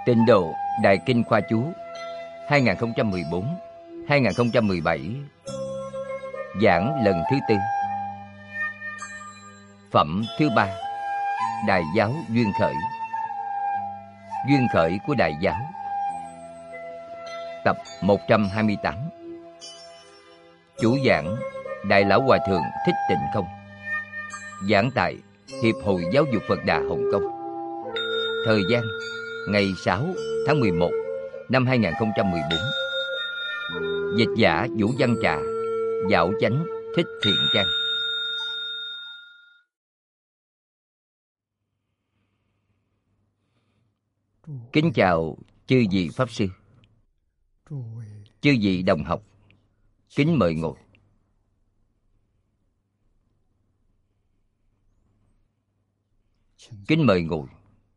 Tịnh độ Đại Kinh Khoa Chú 2014-2017 Giảng lần thứ tư. Phẩm thứ ba, Đại giáo duyên khởi. Duyên khởi của Đại giáo. Tập 128. Chủ giảng Đại lão Hòa thượng Thích Tịnh Không. Giảng tại Hiệp hội Giáo dục Phật Đà Hồng Kông. Thời gian ngày 6 tháng 11 năm 2014. Dịch giả Vũ Văn Trà, Dạo Chánh Thích Thiện Trang. Kính chào chư vị Pháp Sư, chư vị đồng học, kính mời ngồi. Kính mời ngồi.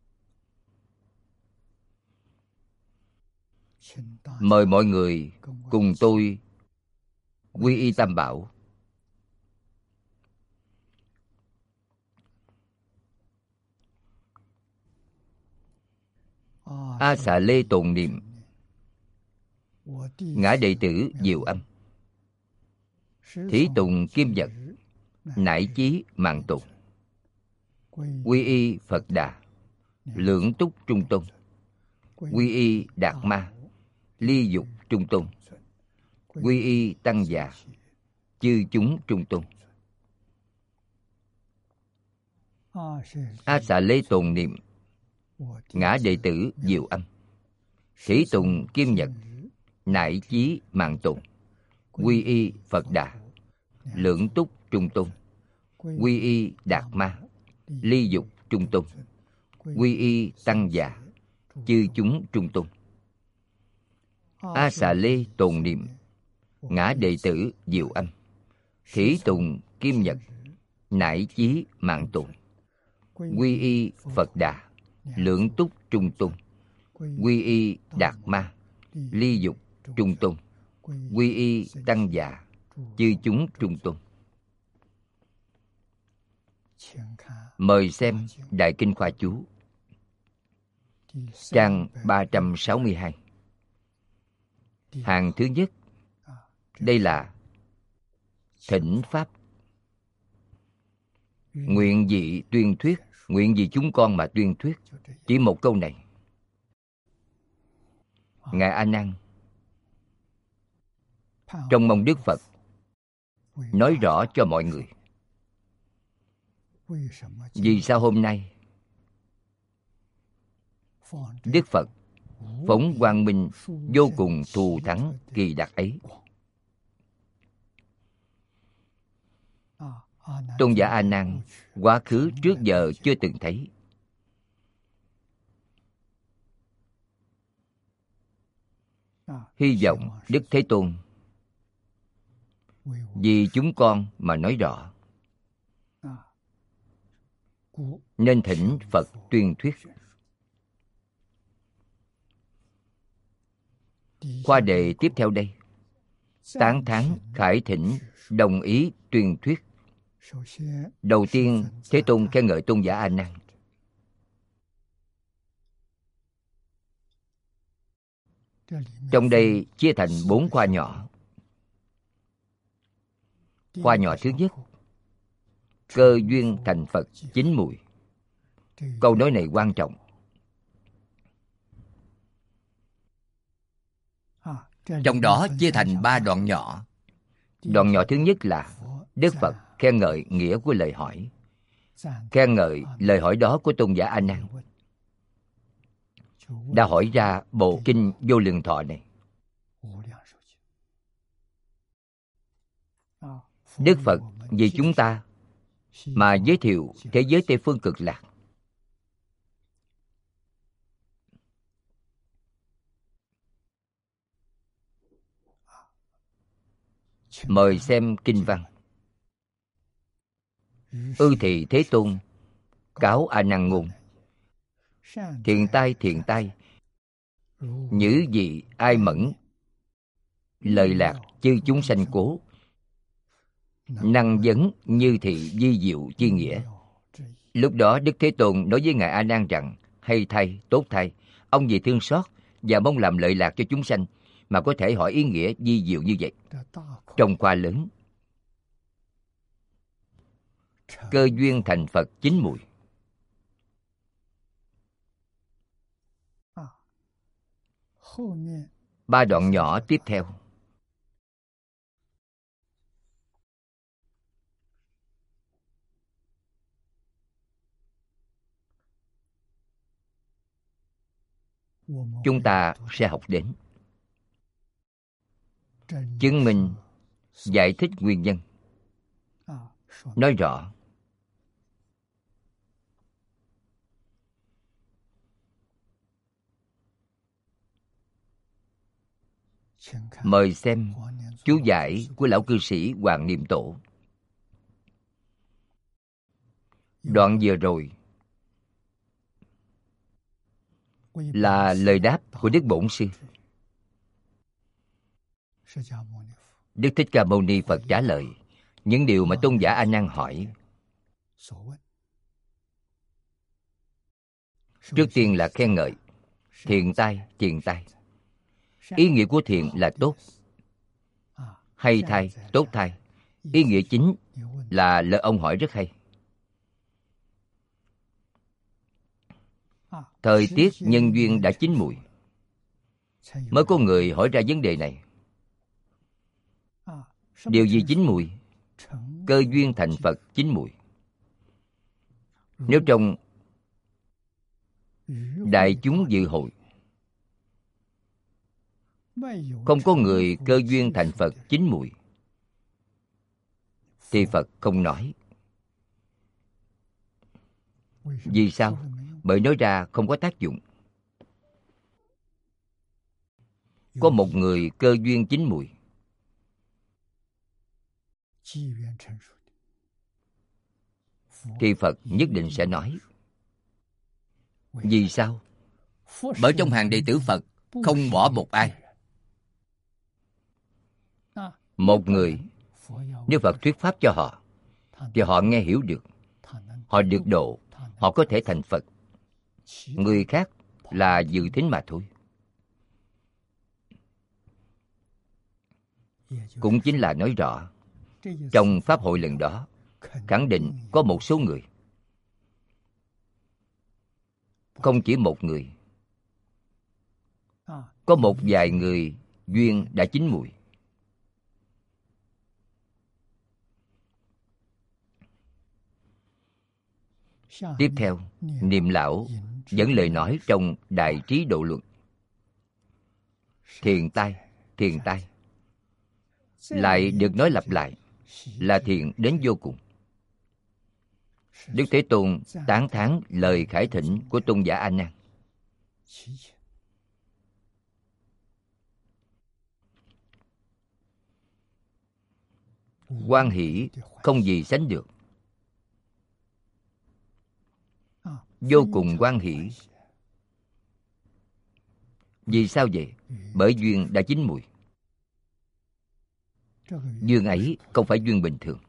Mời mọi người cùng tôi quy y Tam Bảo. A Xà Lê tồn niệm. Ngã đệ tử Diệu Âm. Thí tùng Kim Nhật. Nải chí mạng tùng. Quy y Phật Đà. Lưỡng túc Trung Tôn. Quy y Đạt Ma. Ly dục Trung Tôn. Quy y Tăng Già. Chư chúng Trung Tôn. A Xà Lê tồn niệm. Ngã đệ tử Diệu Âm. Thí tùng Kim Nhật. Nải chí mạng tùng. Quy y Phật Đà. Lưỡng túc Trung Tôn. Quy y Đạt Ma. Ly dục Trung Tôn. Quy y Tăng Già. Chư chúng Trung Tôn. A Xà Lê tồn niệm. Ngã đệ tử Diệu Âm. Thí tùng Kim Nhật. Nải chí mạng tùng. Quy y Phật Đà. Lưỡng túc Trung Tôn. Quy y Đạt Ma. Ly dục Trung Tôn. Quy y Tăng Già. Chư chúng Trung Tôn. Mời xem Đại Kinh Khoa Chú, trang 362. Hàng thứ nhất. Đây là thỉnh Pháp. Nguyện vị tuyên thuyết. Nguyện vì chúng con mà tuyên thuyết. Chỉ một câu này. Ngài A Nan trông mong Đức Phật nói rõ cho mọi người vì sao hôm nay Đức Phật phóng quang minh vô cùng thù thắng kỳ đặc ấy. Tôn giả A Nan quá khứ trước giờ chưa từng thấy. Hy vọng Đức Thế Tôn vì chúng con mà nói rõ, nên thỉnh Phật tuyên thuyết. Khoa đề tiếp theo đây, tán thán khải thỉnh đồng ý tuyên thuyết. Đầu tiên, Thế Tôn khen ngợi Tôn giả A Nan. Trong đây chia thành 4 khoa nhỏ. Khoa nhỏ thứ nhất, cơ duyên thành Phật chín mùi. Câu nói này quan trọng. Trong đó chia thành 3 đoạn nhỏ. Đoạn nhỏ thứ nhất là Đức Phật khen ngợi nghĩa của lời hỏi. Khen ngợi lời hỏi đó của Tôn giả A Nan đã hỏi ra bộ kinh Vô Lượng Thọ này. Đức Phật vì chúng ta mà giới thiệu thế giới Tây Phương Cực Lạc. Mời xem kinh văn. Ư thì Thế Tôn cáo A Nan ngôn. Thiện tai, nhữ dị ai mẫn. Lời lạc chư chúng sanh cố. Năng vấn như thị di diệu chi nghĩa. Lúc đó Đức Thế Tôn nói với Ngài A Nan rằng: hay thay, tốt thay, Ông vì thương xót và mong làm lợi lạc cho chúng sanh mà có thể hỏi ý nghĩa vi diệu như vậy. Trong khoa lớn, cơ duyên thành Phật chín mùi. Ba đoạn nhỏ tiếp theo. Chúng ta sẽ học đến chứng minh, giải thích nguyên nhân, nói rõ mời xem chú giải của lão cư sĩ Hoàng Niệm Tổ. Đoạn vừa rồi là lời đáp của Đức Bổn Sư. Đức Thích Ca Mâu Ni Phật trả lời những điều mà tôn giả A Nan hỏi. Trước tiên là khen ngợi thiện tai, thiện tai. Ý nghĩa của thiện là tốt, hay thai, tốt thai. Ý nghĩa chính là lời ông hỏi rất hay. Thời tiết nhân duyên đã chín mùi, mới có người hỏi ra vấn đề này. Điều gì chín mùi? Cơ duyên thành Phật chín mùi. Nếu trong đại chúng dự hội không có người cơ duyên thành Phật chín mùi, thì Phật không nói. Vì sao? Bởi nói ra không có tác dụng. Có một người cơ duyên chín mùi, thì Phật nhất định sẽ nói. Vì sao? Bởi trong hàng đệ tử Phật không bỏ một ai. Một người, nếu Phật thuyết pháp cho họ, thì họ nghe hiểu được, họ được độ, họ có thể thành Phật. Người khác là dự thính mà thôi. Cũng chính là nói rõ, trong Pháp hội lần đó, khẳng định có một số người, không chỉ một người, có một vài người duyên đã chín mùi. Tiếp theo, Niệm Lão dẫn lời nói trong Đại Trí Độ Luận. Thiện tai, thiện tai, lại được nói lặp lại, là thiện đến vô cùng. Đức Thế Tôn tán thán lời khải thỉnh của tôn giả A Nan. Hoan hỷ không gì sánh được, vô cùng hoan hỷ. Vì sao vậy? Bởi duyên đã chín mùi. Duyên ấy không phải duyên bình thường.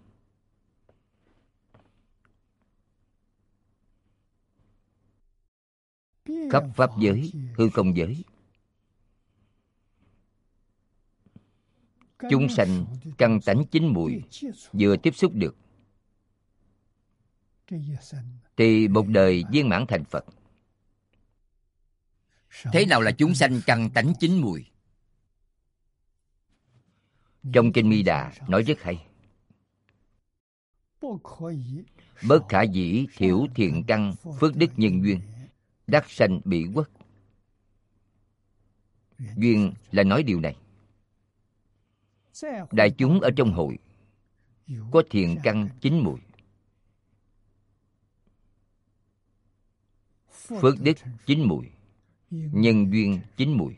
Khắp pháp giới, hư không giới, chúng sanh căn tánh chín mùi vừa tiếp xúc được, thì một đời viên mãn thành Phật. Thế nào là chúng sanh căn tánh chín mùi? Trong Kinh Mi Đà nói rất hay. Bất khả dĩ thiểu thiện căn phước đức nhân duyên, đắc sanh bị quốc. Duyên là nói điều này. Đại chúng ở trong hội có thiện căn chín mùi, phước đức chín mùi, nhân duyên chín mùi.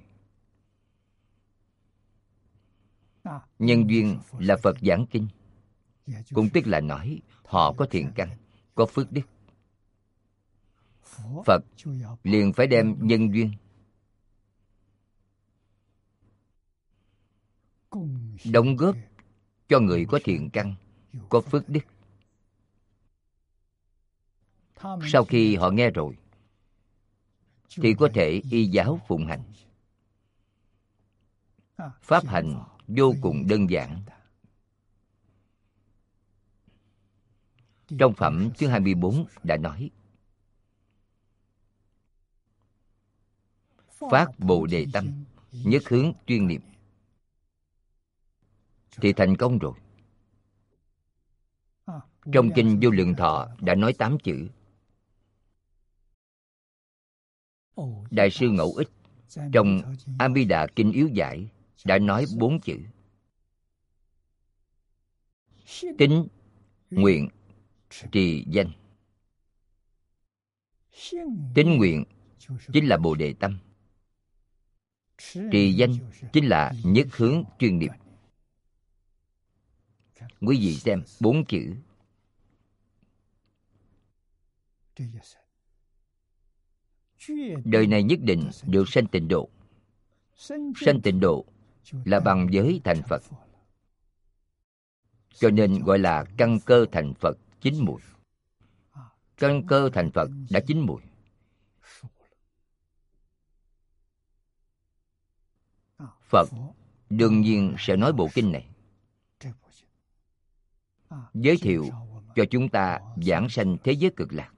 Nhân duyên là Phật giảng kinh, cũng tức là nói họ có thiện căn, có phước đức. Phật liền phải đem nhân duyên đóng góp cho người có thiện căn, có phước đức. Sau khi họ nghe rồi, thì có thể y giáo phụng hành. Pháp hành vô cùng đơn giản. Trong phẩm thứ 24 đã nói: phát Bồ Đề tâm, nhất hướng chuyên niệm, thì thành công rồi. Trong kinh Vô Lượng Thọ đã nói 8 chữ. Đại sư Ngẫu Ích trong A Di Đà Kinh Yếu Giải đã nói 4 chữ: tín, nguyện, trì, danh. Tín nguyện chính là Bồ Đề tâm, trì danh chính là nhất hướng chuyên niệm. Quý vị xem 4 chữ. Đời này nhất định được sanh tịnh độ. Sanh tịnh độ là bằng giới thành Phật, cho nên gọi là căn cơ thành Phật chín mùi. Căn cơ thành Phật đã chín mùi. Phật đương nhiên sẽ nói bộ kinh này, giới thiệu cho chúng ta giảng sanh thế giới cực lạc.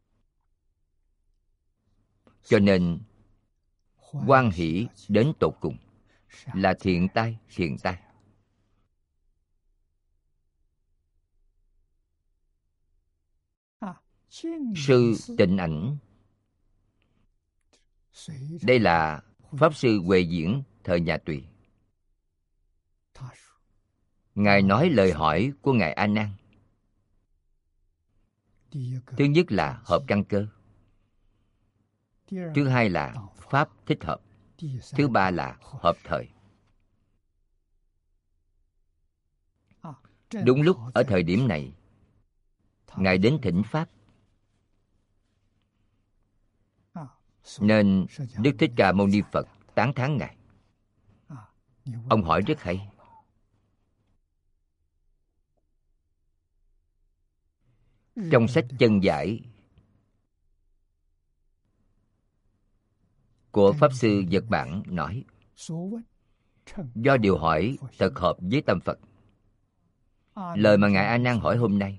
Cho nên hoan hỷ đến tột cùng, là thiện tai, thiện tai. Sư Tịnh Ảnh, đây là Pháp Sư Huệ Diễn thời nhà Tùy. Ngài nói lời hỏi của Ngài A Nan. Thứ nhất là hợp căn cơ, thứ hai là pháp thích hợp, thứ ba là hợp thời. Đúng lúc ở thời điểm này, Ngài đến thỉnh Pháp, nên Đức Thích Ca Mâu Ni Phật tán thán Ngài. Ông hỏi rất hay. Trong sách Chân Giải của Pháp Sư Nhật Bản nói: do điều hỏi thật hợp với tâm Phật. Lời mà Ngài A Nan hỏi hôm nay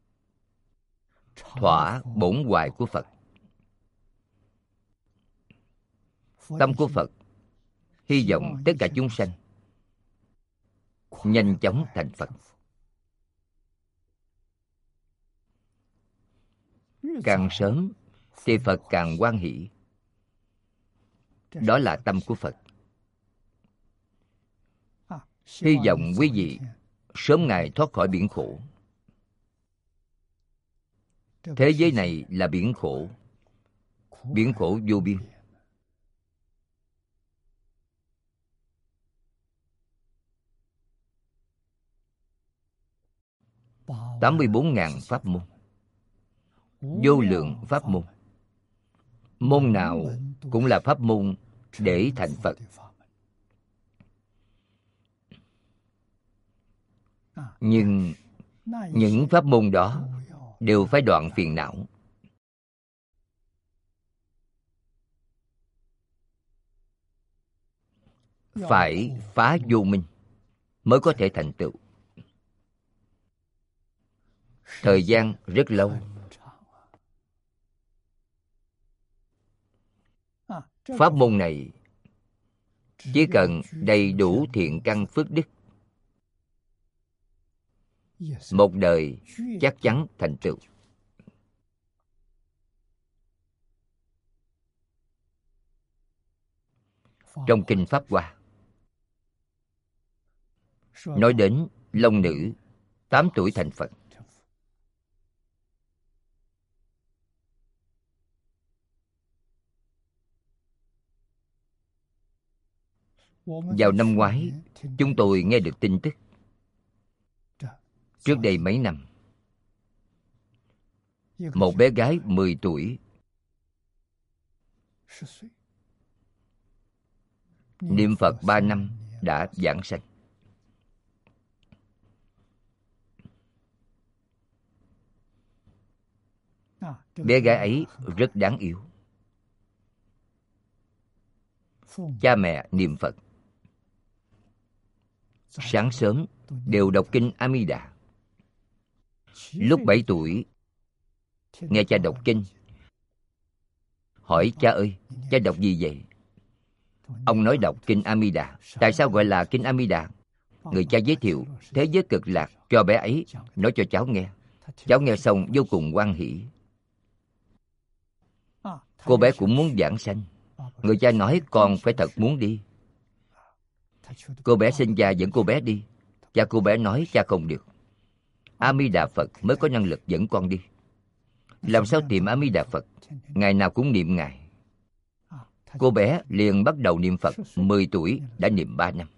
thỏa bổn hoài của Phật. Tâm của Phật hy vọng tất cả chúng sanh nhanh chóng thành Phật. Càng sớm thì Phật càng hoan hỷ. Đó là tâm của Phật. Hy vọng quý vị sớm ngày thoát khỏi biển khổ. Thế giới này là biển khổ, biển khổ vô biên. – 84.000 pháp môn, vô lượng pháp môn. Môn nào cũng là pháp môn để thành Phật. Nhưng những pháp môn đó đều phải đoạn phiền não. Phải phá vô minh mới có thể thành tựu. Thời gian rất lâu. Pháp môn này chỉ cần đầy đủ thiện căn phước đức, một đời chắc chắn thành tựu. Trong Kinh Pháp Hoa nói đến Long Nữ 8 tuổi thành Phật. Vào năm ngoái, chúng tôi nghe được tin tức. Trước đây mấy năm, một bé gái 10 tuổi niệm Phật 3 năm đã giảng sanh. Bé gái ấy rất đáng yêu. cha mẹ niệm Phật. Sáng sớm đều đọc kinh A Di Đà. Lúc 7 tuổi, nghe cha đọc kinh, hỏi cha ơi, cha đọc gì vậy? Ông nói đọc kinh A Di Đà. Tại sao gọi là kinh A Di Đà? Người cha giới thiệu thế giới cực lạc cho bé ấy, nói cho cháu nghe. Cháu nghe xong vô cùng hoan hỷ. Cô bé cũng muốn giảng sanh. Người cha nói con phải thật muốn đi. Cô bé sinh ra dẫn cô bé đi. Cha cô bé nói cha không được. A Di Đà Phật mới có năng lực dẫn con đi. Làm sao tìm A Di Đà Phật? Ngày nào cũng niệm Ngài. Cô bé liền bắt đầu niệm Phật. 10 tuổi đã niệm 3 năm.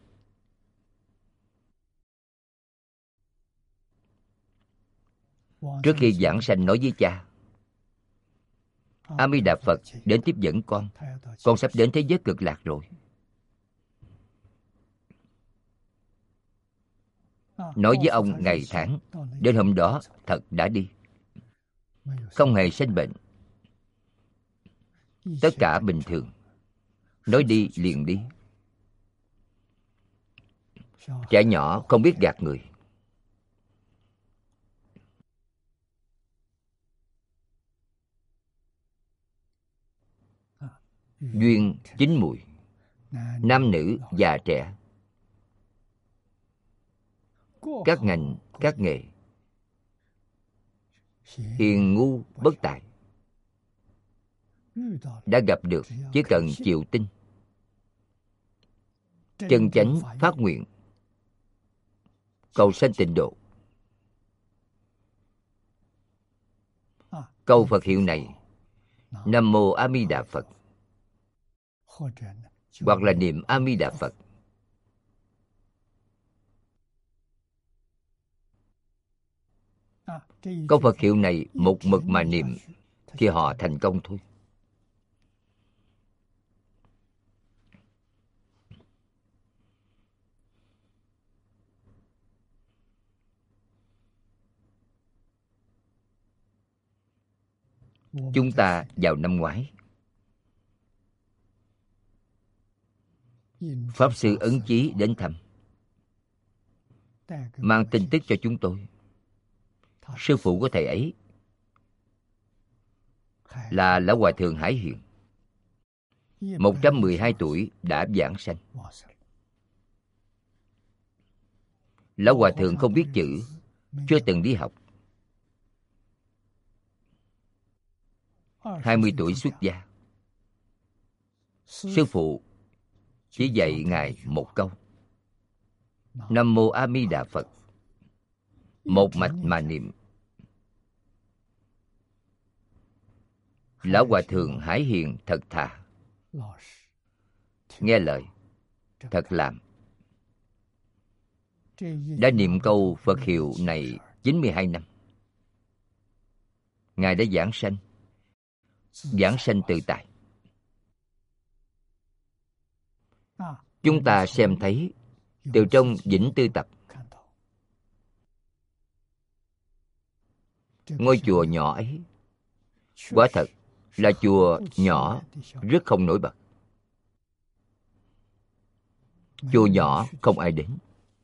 Trước khi giảng sanh nói với cha, A Di Đà Phật đến tiếp dẫn con sắp đến thế giới cực lạc rồi. Nói với ông ngày tháng, đến hôm đó thật đã đi, không hề sinh bệnh, tất cả bình thường, nói đi liền đi. Trẻ nhỏ không biết gạt người. Duyên chín mùi, nam nữ già trẻ, các ngành các nghề, hiền ngu bất tài, đã gặp được chỉ cần chịu tin, chân chánh phát nguyện, cầu sanh tịnh độ. Câu Phật hiệu này, Nam Mô A Di Đà Phật, hoặc là niệm A Di Đà Phật. Câu Phật hiệu này một mực mà niệm thì họ thành công thôi. Chúng ta vào năm ngoái, Pháp Sư Ấn Chí đến thăm, mang tin tức cho chúng tôi. Sư phụ của thầy ấy là Lão Hòa Thượng Hải Hiền, 112 tuổi đã giảng sanh. Lão Hòa Thượng không biết chữ, chưa từng đi học. 20 tuổi xuất gia. Sư phụ chỉ dạy Ngài một câu: Nam Mô A Di Đà Phật. Một mạch mà niệm. Lão Hòa Thượng Hải Hiền thật thà, nghe lời, thật làm. Đã niệm câu Phật hiệu này 92 năm. Ngài đã giảng sanh tự tại. Chúng ta xem thấy từ trong Vĩnh Tư Tập, ngôi chùa nhỏ ấy quả thật là chùa nhỏ rất không nổi bật. Chùa nhỏ không ai đến.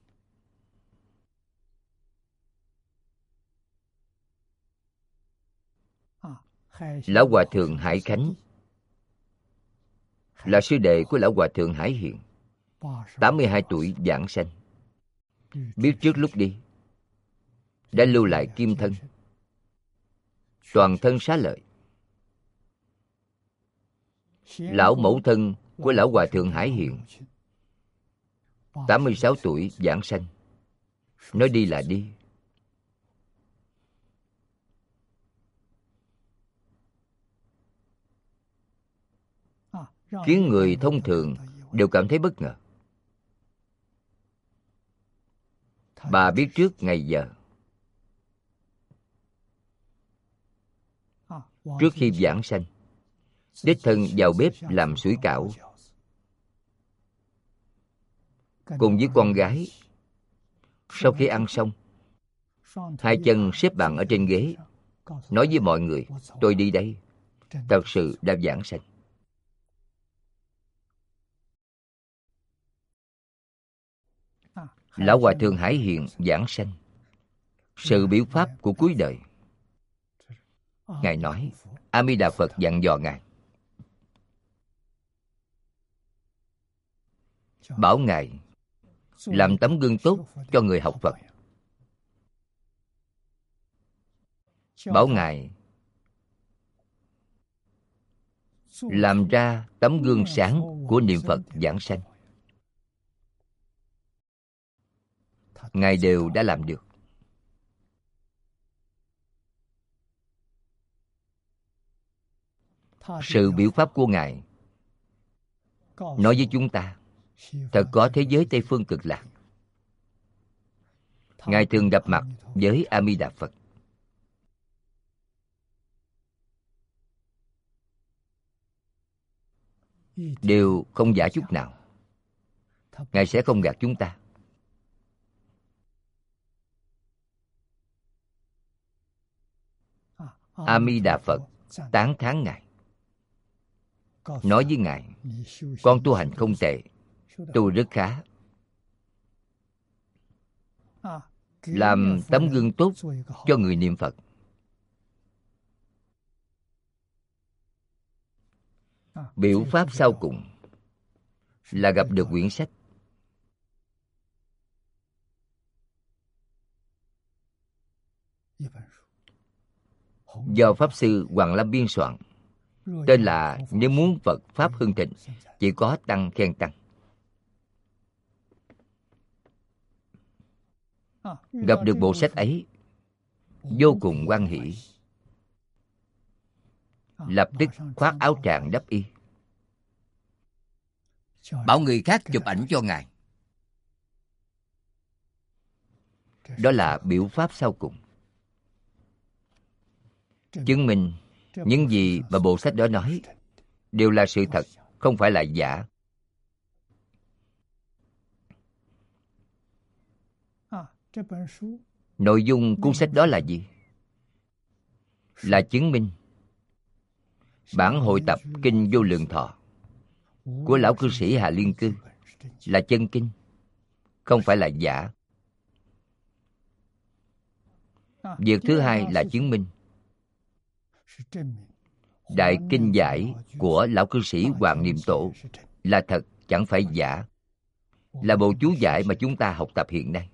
Lão Hòa Thượng Hải Khánh là sư đệ của Lão Hòa Thượng Hải Hiền, 82 tuổi giảng sanh. Biết trước lúc đi đã lưu lại kim thân, toàn thân xá lợi. Lão mẫu thân của Lão Hòa Thượng Hải Hiền 86 tuổi giảng sanh. Nói đi là đi. Khiến người thông thường đều cảm thấy bất ngờ. Bà biết trước ngày giờ. Trước khi giảng sanh, đích thân vào bếp làm sủi cảo, cùng với con gái. Sau khi ăn xong, hai chân xếp bằng ở trên ghế, nói với mọi người: tôi đi đây, thật sự đã giảng sanh. Lão Hòa Thượng Hải Hiện giảng sanh sự biểu pháp của cuối đời. Ngài nói, A Di Đà Phật dặn dò Ngài, bảo Ngài làm tấm gương tốt cho người học Phật. Bảo Ngài làm ra tấm gương sáng của niệm Phật giảng sanh. Ngài đều đã làm được. Sự biểu pháp của Ngài nói với chúng ta, thật có thế giới Tây Phương Cực Lạc. Ngài thường gặp mặt với A Di Đà Phật. Đều không giả chút nào. Ngài sẽ không gạt chúng ta. A Di Đà Phật tán thán Ngài, nói với Ngài, con tu hành không tệ, tu rất khá, làm tấm gương tốt cho người niệm Phật. Biểu pháp sau cùng là gặp được quyển sách. Do Pháp Sư Hoàng Lâm biên soạn, tên là Nếu muốn Phật Pháp hưng thịnh, chỉ có tăng khen tăng. Gặp được bộ sách ấy, vô cùng hoan hỷ, lập tức khoác áo tràng đắp y, bảo người khác chụp ảnh cho Ngài. Đó là biểu pháp sau cùng, chứng minh những gì mà bộ sách đó nói đều là sự thật, không phải là giả. Nội dung cuốn sách đó là gì? Là chứng minh bản hội tập Kinh Vô Lượng Thọ của lão cư sĩ Hà Liên Cư là chân kinh, không phải là giả. Việc thứ hai là chứng minh Đại Kinh Giải của lão cư sĩ Hoàng Niệm Tổ là thật, chẳng phải giả, là bộ chú giải mà chúng ta học tập hiện nay.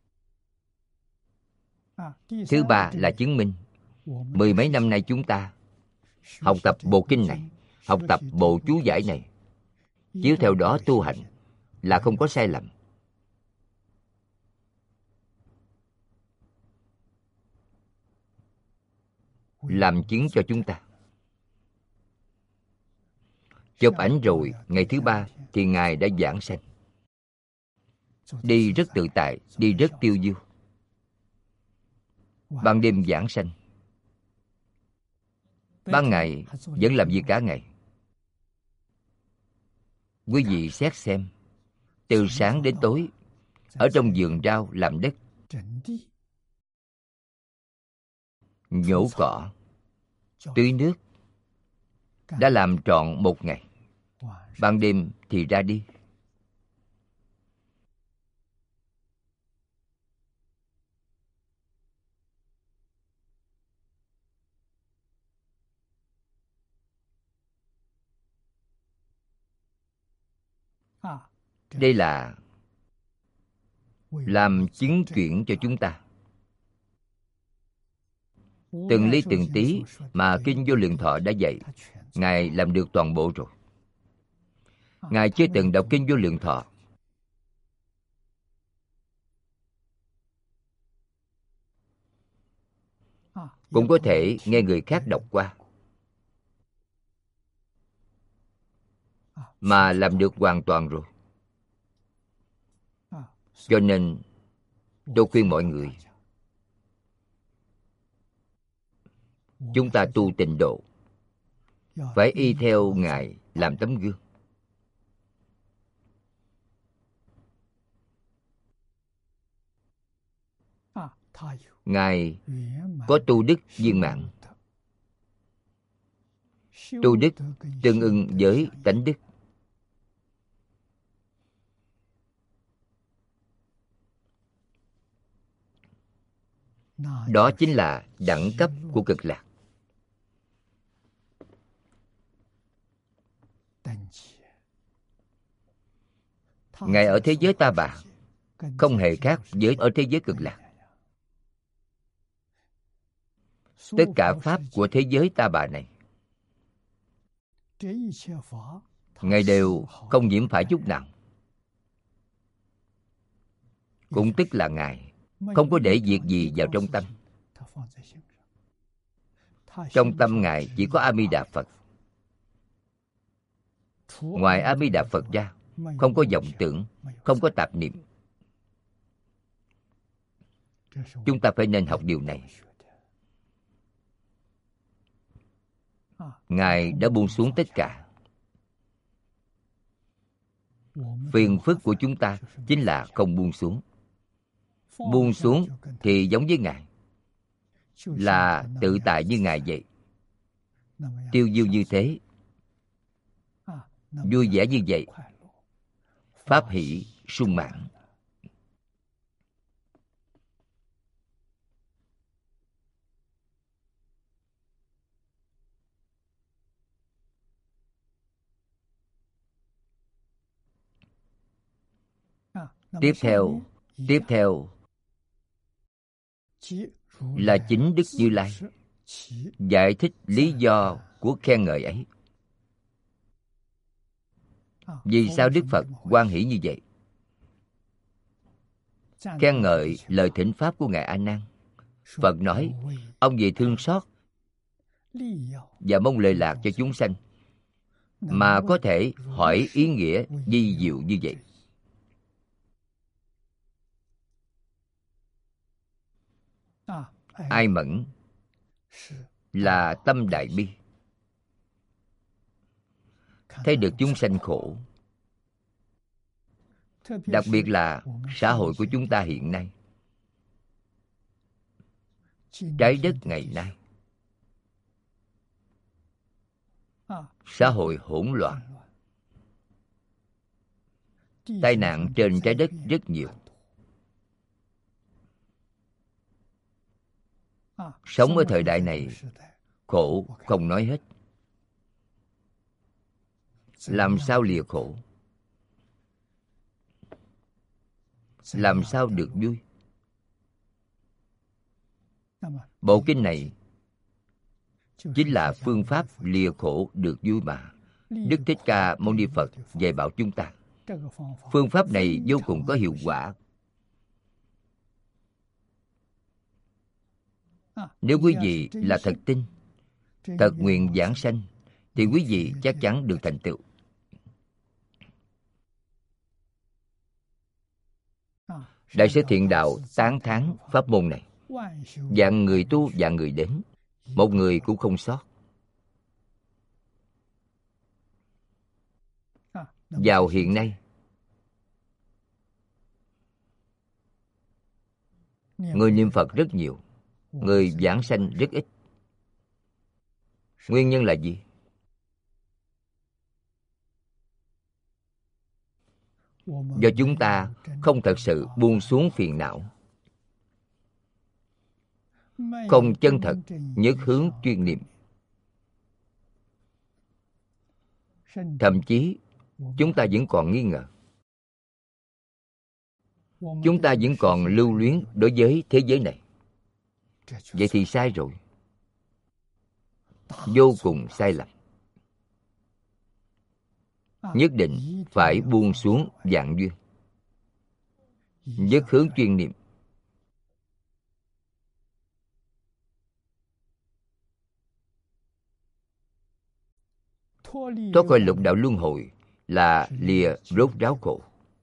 Thứ ba là chứng minh mười mấy năm nay chúng ta học tập bộ kinh này, học tập bộ chú giải này, chiếu theo đó tu hành là không có sai lầm. Làm chứng cho chúng ta. Chụp ảnh rồi, ngày thứ ba thì Ngài đã giảng sanh. Đi rất tự tại, đi rất tiêu diêu. Ban đêm giảng sanh, ban ngày vẫn làm việc cả ngày. Quý vị xét xem, từ sáng đến tối ở trong vườn rau làm đất, nhổ cỏ, tưới nước, đã làm trọn một ngày. Ban đêm thì ra đi. Đây là làm chứng chuyển cho chúng ta. Từng ly từng tí mà Kinh Vô Lượng Thọ đã dạy, Ngài làm được toàn bộ rồi. Ngài chưa từng đọc Kinh Vô Lượng Thọ, cũng có thể nghe người khác đọc qua, mà làm được hoàn toàn rồi. Cho nên tôi khuyên mọi người, chúng ta tu tịnh độ phải y theo Ngài làm tấm gương. Ngài có tu đức viên mãn. Tu đức tương ưng với tánh đức. Đó chính là đẳng cấp của cực lạc. Ngài ở thế giới ta bà không hề khác với ở thế giới cực lạc. Tất cả pháp của thế giới ta bà này, Ngài đều không nhiễm phải chút nào. Cũng tức là Ngài không có để việc gì vào trong tâm. Trong tâm Ngài chỉ có A Di Đà Phật. Ngoài A Di Đà Phật ra, không có vọng tưởng, không có tạp niệm. Chúng ta phải nên học điều này. Ngài đã buông xuống tất cả. Phiền phức của chúng ta chính là không buông xuống. Buông xuống thì giống với Ngài, là tự tại như Ngài vậy. Tiêu diêu như thế, vui vẻ như vậy, pháp hỷ sung mãn. Tiếp theo là chính Đức Như Lai giải thích lý do của khen ngợi ấy. Vì sao Đức Phật hoan hỷ như vậy? Khen ngợi lời thỉnh pháp của Ngài A Nan. Phật nói, ông vì thương xót và mong lợi lạc cho chúng sanh mà có thể hỏi ý nghĩa vi diệu như vậy. Ai mẫn là tâm đại bi, thấy được chúng sanh khổ. Đặc biệt là xã hội của chúng ta hiện nay, trái đất ngày nay, xã hội hỗn loạn, tai nạn trên trái đất rất nhiều. Sống ở thời đại này, khổ không nói hết. Làm sao lìa khổ? Làm sao được vui? Bộ kinh này chính là phương pháp lìa khổ được vui mà Đức Thích Ca Mâu Ni Phật dạy bảo chúng ta. Phương pháp này vô cùng có hiệu quả. Nếu quý vị là thật tin, thật nguyện giảng sanh, thì quý vị chắc chắn được thành tựu. Đại sư Thiện Đạo tán thán pháp môn này. Vạn người tu, vạn người đến, một người cũng không sót. Vào hiện nay, người niệm Phật rất nhiều, người giảng sanh rất ít. Nguyên nhân là gì? Do chúng ta không thật sự buông xuống phiền não, không chân thật nhất hướng chuyên niệm. Thậm chí chúng ta vẫn còn nghi ngờ, chúng ta vẫn còn lưu luyến đối với thế giới này. Vậy thì sai rồi, vô cùng sai lầm. Nhất định phải buông xuống vạn duyên, nhất hướng chuyên niệm. Thoát khỏi lục đạo luân hồi là lìa rốt ráo khổ,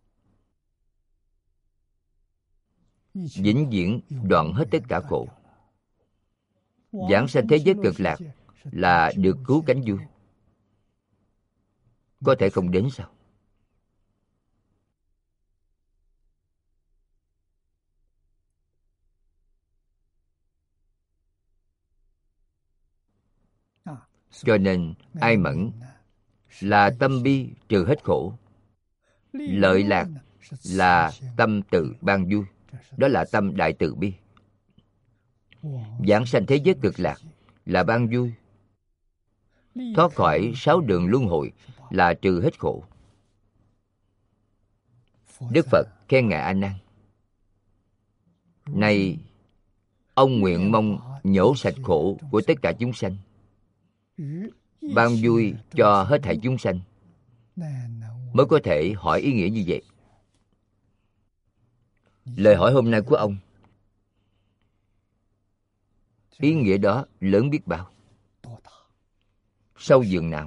vĩnh viễn đoạn hết tất cả khổ. Giảng sanh thế giới cực lạc là được cứu cánh vui. Có thể không đến sao? Cho nên ai mẫn là tâm bi trừ hết khổ. Lợi lạc là tâm từ ban vui. Đó là tâm đại từ bi. vãng sanh thế giới cực lạc là ban vui, thoát khỏi 6 đường luân hồi là trừ hết khổ. Đức Phật khen ngài A Nan: này, ông nguyện mong nhổ sạch khổ của tất cả chúng sanh, ban vui cho hết thảy chúng sanh, mới có thể hỏi ý nghĩa như vậy. Lời hỏi hôm nay của ông, ý nghĩa đó lớn biết bao, sâu dường nào.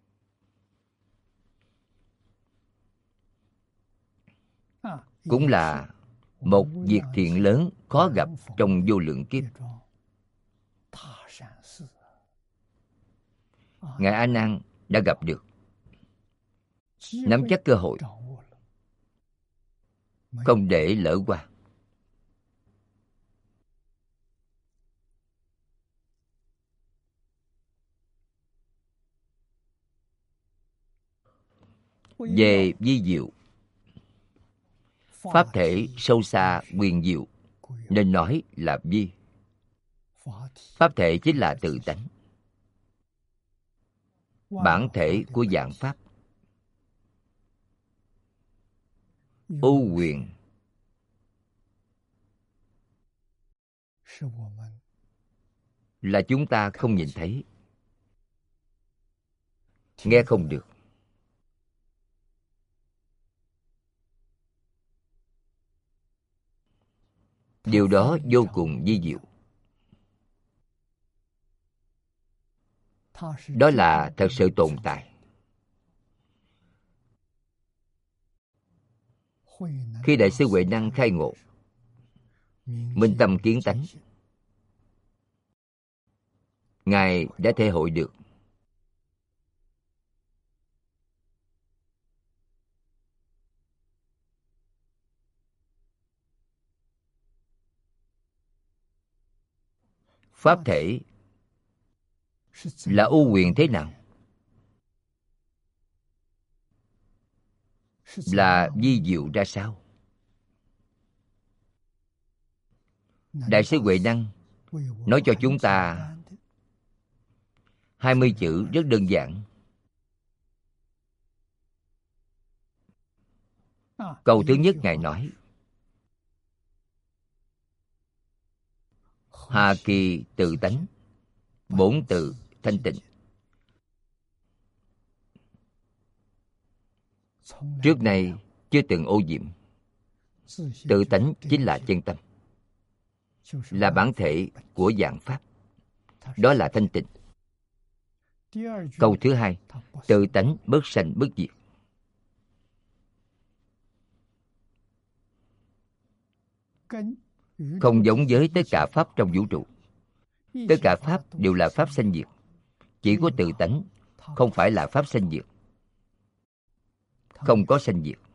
Cũng là một việc thiện lớn khó gặp trong vô lượng kiếp. Ngài A Nan đã gặp được, nắm chắc cơ hội, không để lỡ qua. Về vi diệu, pháp thể sâu xa quyền diệu, nên nói là vi. Pháp thể chính là tự tánh, bản thể của vạn pháp. Ưu quyền là chúng ta không nhìn thấy, nghe không được. Điều đó vô cùng vi diệu. Đó là thật sự tồn tại. Khi Đại sư Huệ Năng khai ngộ, minh tâm kiến tánh, Ngài đã thể hội được. Pháp thể là ưu quyền thế nào? Là vi diệu ra sao? Đại sư Huệ Năng nói cho chúng ta 20 chữ rất đơn giản. Câu thứ nhất Ngài nói: Hà kỳ tự tánh, bổn tự thanh tịnh. Trước nay chưa từng ô nhiễm. Tự tánh chính là chân tâm, là bản thể của vạn pháp. Đó là thanh tịnh. Câu thứ hai: tự tánh bất sanh bất diệt. Không giống với tất cả pháp trong vũ trụ. Tất cả pháp đều là pháp sanh diệt. Chỉ có tự tánh không phải là pháp sanh diệt, không có sanh diệt.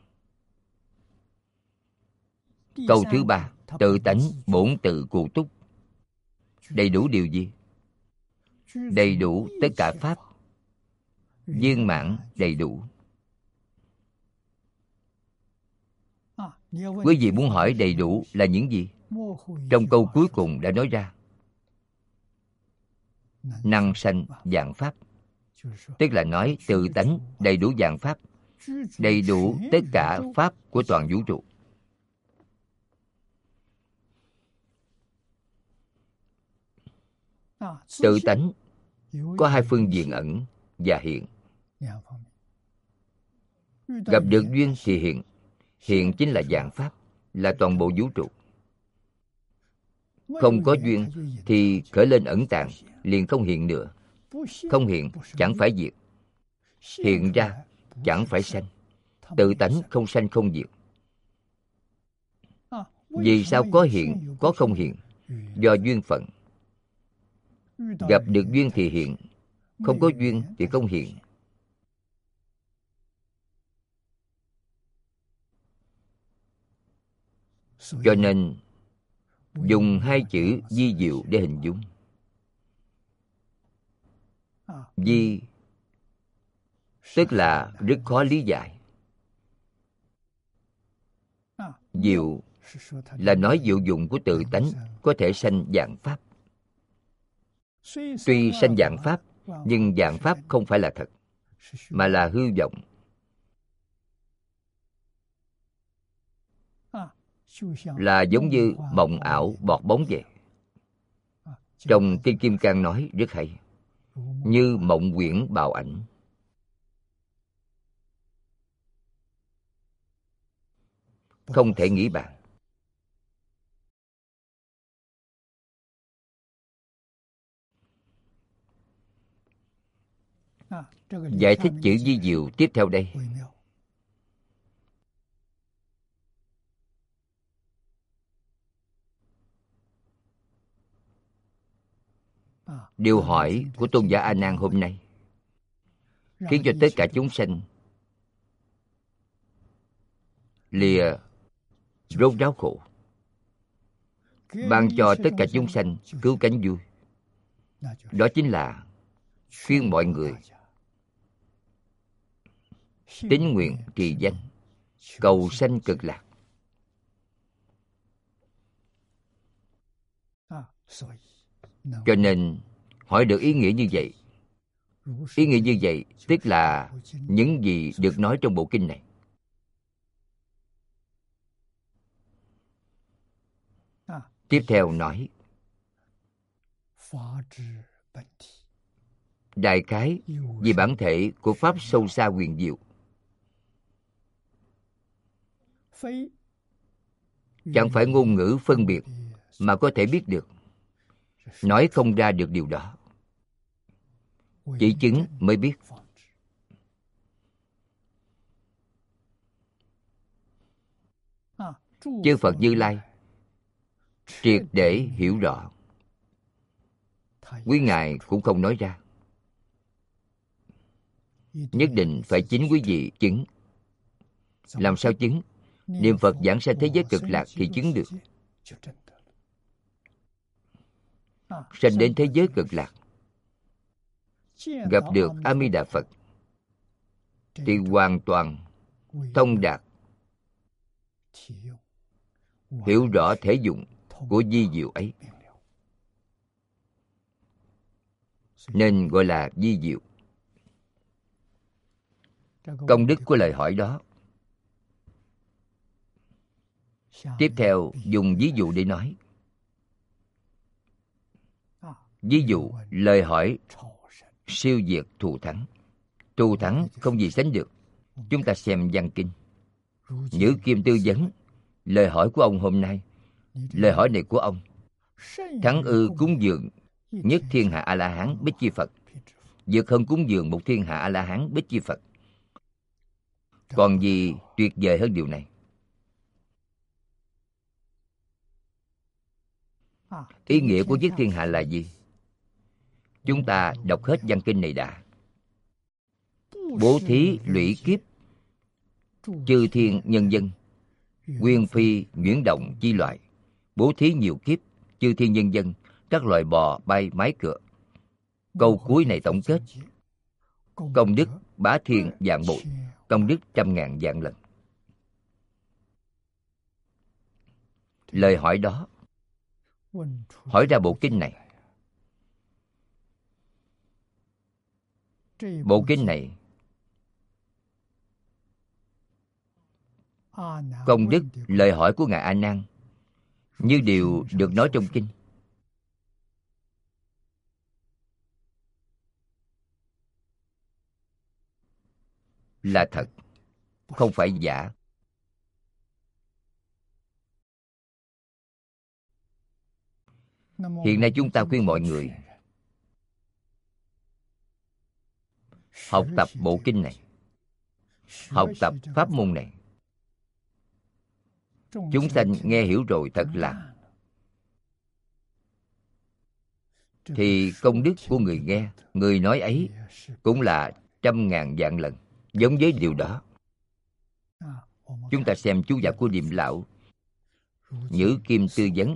Câu thứ ba: tự tánh bổn tự cụ túc. Đầy đủ điều gì? Đầy đủ tất cả pháp, viên mãn đầy đủ. Quý vị muốn hỏi đầy đủ là những gì? Trong câu cuối cùng đã nói ra: năng sanh vạn pháp. Tức là nói tự tánh đầy đủ vạn pháp, đầy đủ tất cả pháp của toàn vũ trụ. Tự tánh có hai phương diện ẩn và hiện. Gặp được duyên thì hiện. Hiện chính là vạn pháp, là toàn bộ vũ trụ. Không có duyên thì khởi lên ẩn tàng, liền không hiện nữa. Không hiện chẳng phải diệt, hiện ra chẳng phải sanh. Tự tánh không sanh không diệt. Vì sao có hiện, có không hiện? Do duyên phận. Gặp được duyên thì hiện, không có duyên thì không hiện. Cho nên dùng hai chữ vi diệu để hình dung. Vi tức là rất khó lý giải. Diệu là nói diệu dụng của tự tánh có thể sanh vạn pháp. Tuy sanh vạn pháp, nhưng vạn pháp không phải là thật, mà là hư vọng. Là giống như mộng ảo bọt bóng vậy. Trong Kinh Kim Cang nói rất hay: như mộng huyễn bào ảnh. Không thể nghĩ bàn. Giải thích chữ vi diệu tiếp theo đây. Điều hỏi của tôn giả A Nan hôm nay khiến cho tất cả chúng sanh lìa rốt ráo khổ, ban cho tất cả chúng sanh cứu cánh vui. Đó chính là khuyên mọi người tín nguyện trì danh, cầu sanh cực lạc. Cho nên hỏi được ý nghĩa như vậy. Ý nghĩa như vậy tức là những gì được nói trong bộ kinh này. Tiếp theo nói đại khái về bản thể của pháp sâu xa huyền diệu. Chẳng phải ngôn ngữ phân biệt mà có thể biết được. Nói không ra được điều đó. Chỉ chứng mới biết. Chư Phật Như Lai triệt để hiểu rõ, quý ngài cũng không nói ra. Nhất định phải chính quý vị chứng. Làm sao chứng? Niệm Phật giảng sanh thế giới cực lạc thì chứng được. Sanh đến thế giới cực lạc, gặp được A Di Đà Phật thì hoàn toàn thông đạt, hiểu rõ thể dụng của vi diệu ấy, nên gọi là vi diệu. Công đức của lời hỏi đó. Tiếp theo dùng ví dụ để nói. Ví dụ lời hỏi siêu việt thù thắng. Thù thắng không gì sánh được. Chúng ta xem văn kinh. Nhữ Kim Tư Vấn, lời hỏi của ông hôm nay, lời hỏi này của ông: thắng ư cúng dường nhất thiên hạ A La Hán Bích Chi Phật, vượt hơn cúng dường một thiên hạ A La Hán Bích Chi Phật. Còn gì tuyệt vời hơn điều này? Ý nghĩa của nhất thiên hạ là gì? Chúng ta đọc hết văn kinh này đã. Bố thí lũy kiếp chư thiên nhân dân, nguyên phi nhuyễn động chi loại. Bố thí nhiều kiếp chư thiên nhân dân, các loài bò bay mái cựa. Câu cuối này tổng kết: công đức bá thiên vạn bội, công đức 100.000 vạn lần. Lời hỏi đó hỏi ra bộ kinh này. Bộ kinh này công đức lời hỏi của ngài A Nan như điều được nói trong kinh. Là thật, không phải giả. Hiện nay chúng ta khuyên mọi người học tập bộ kinh này, học tập pháp môn này. Chúng sanh nghe hiểu rồi thật là thì công đức của người nghe, người nói ấy cũng là 100.000 vạn lần. Giống với điều đó, chúng ta xem chú giải của Niệm Lão Nhữ Kim Tư Vấn.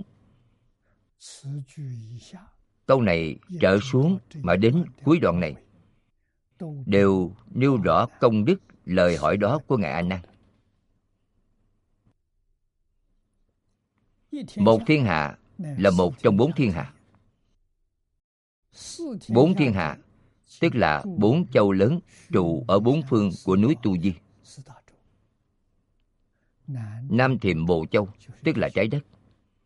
Câu này trở xuống mà đến cuối đoạn này đều nêu rõ công đức lời hỏi đó của ngài A Nan. Một thiên hạ là một trong 4 thiên hạ. 4 thiên hạ, tức là 4 châu lớn trụ ở 4 phương của núi Tu Di. Nam Thiểm Bộ Châu, tức là trái đất.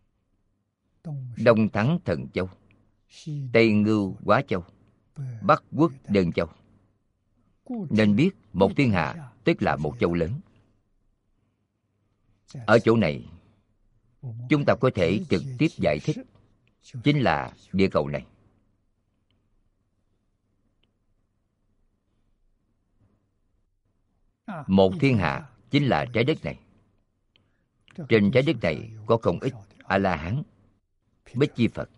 Đông Thắng Thần Châu, Tây Ngưu Hóa Châu, Bắc Quốc Đơn Châu. Nên biết một thiên hạ tức là một châu lớn. Ở chỗ này, chúng ta có thể trực tiếp giải thích, chính là địa cầu này. Một thiên hạ chính là trái đất này. Trên trái đất này có không ít A-la-hán, Bích Chi Phật.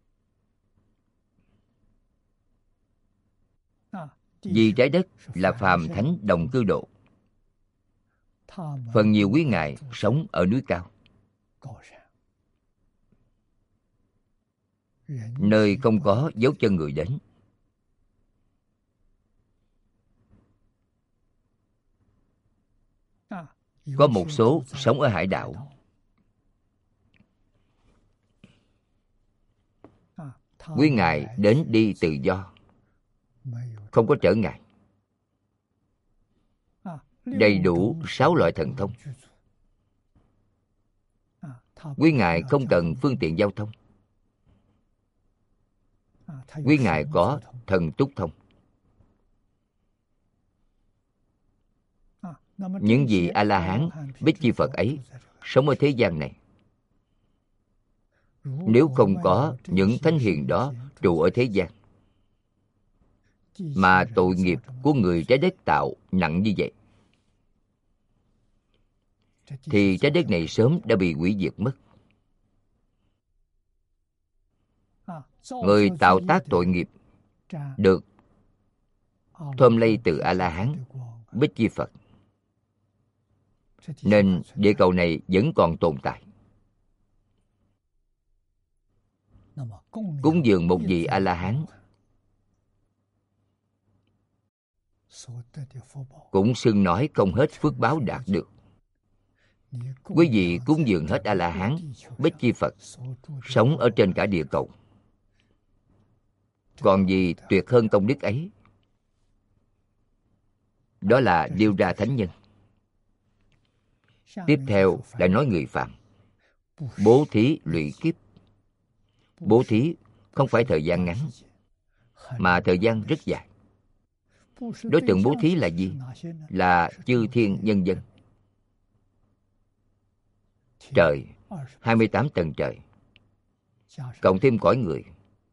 Vì trái đất là phàm thánh đồng cư độ, phần nhiều quý ngài sống ở núi cao, nơi không có dấu chân người đến. Có một số sống ở hải đảo. Quý ngài đến đi tự do, không có trở ngại. Đầy đủ 6 loại thần thông. Quý ngài không cần phương tiện giao thông. Quý ngài có thần túc thông. Những vị A-la-hán, Bích Chi Phật ấy sống ở thế gian này. Nếu không có những thánh hiền đó trụ ở thế gian, mà tội nghiệp của người trái đất tạo nặng như vậy, thì trái đất này sớm đã bị hủy diệt mất. Người tạo tác tội nghiệp được thơm lây từ A-la-hán, Bích Chi Phật, nên địa cầu này vẫn còn tồn tại. Cúng dường một vị A-la-hán cũng xưng nói không hết phước báo đạt được. Quý vị cúng dường hết A-la-hán, Bích Chi Phật sống ở trên cả địa cầu, còn gì tuyệt hơn công đức ấy? Đó là Điêu Ra Thánh Nhân. Tiếp theo là nói người phạm. Bố thí lụy kiếp. Bố thí không phải thời gian ngắn, mà thời gian rất dài. Đối tượng bố thí là gì? Là chư thiên nhân dân. Trời, 28 tầng trời, cộng thêm cõi người.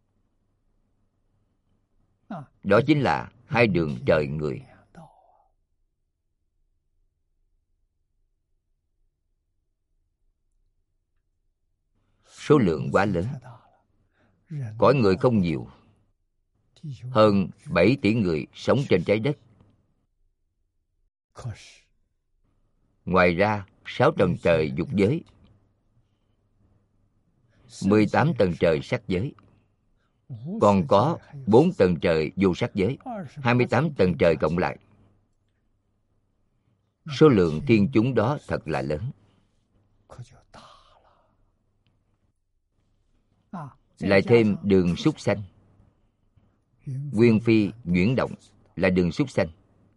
Đó chính là 2 đường trời người. Số lượng quá lớn. Cõi người không nhiều. Hơn 7 tỷ người sống trên trái đất. Ngoài ra, 6 tầng trời dục giới, 18 tầng trời sắc giới, còn có 4 tầng trời vô sắc giới, 28 tầng trời cộng lại. Số lượng thiên chúng đó thật là lớn. Lại thêm đường súc sanh. Nguyên Phi Nhuyễn Động là đường súc sanh.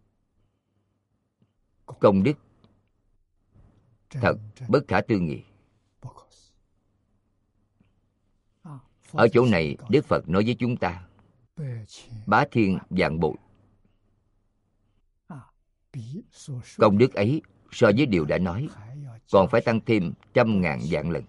Công đức thật bất khả tư nghị. Ở chỗ này Đức Phật nói với chúng ta, bá thiên vạn bội. Công đức ấy so với điều đã nói còn phải tăng thêm 100.000 vạn lần.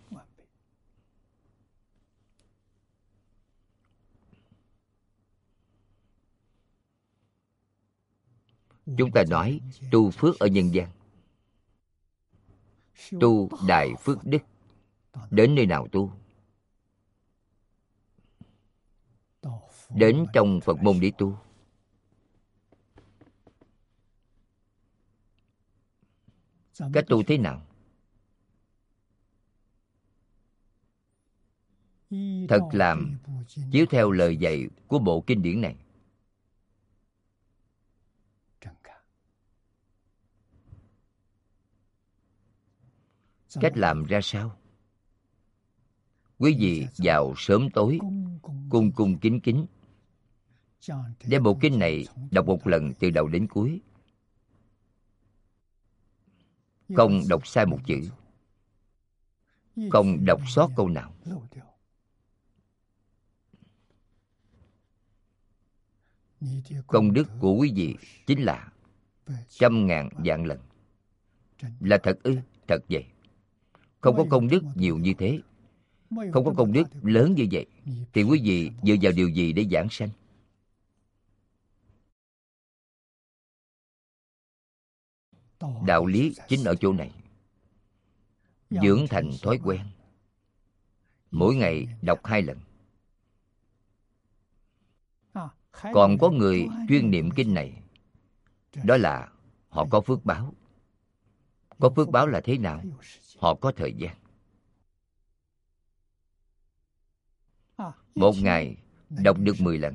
Chúng ta nói tu phước ở nhân gian, tu đại phước đức. Đến nơi nào tu? Đến trong Phật môn để tu. Cách tu thế nào? Thật làm chiếu theo lời dạy của bộ kinh điển này. Cách làm ra sao? Quý vị vào sớm tối, cung cung kính kính đem bộ kinh này đọc một lần từ đầu đến cuối, không đọc sai một chữ, không đọc sót câu nào. Công đức của quý vị chính là 100.000 vạn lần. Là thật ư? Thật vậy. Không có công đức nhiều như thế, không có công đức lớn như vậy, thì quý vị dựa vào điều gì để giảng sanh? Đạo lý chính ở chỗ này. Dưỡng thành thói quen, mỗi ngày đọc 2 lần. Còn có người chuyên niệm kinh này, đó là họ có phước báo. Có phước báo là thế nào? Họ có thời gian. Một ngày đọc được 10 lần.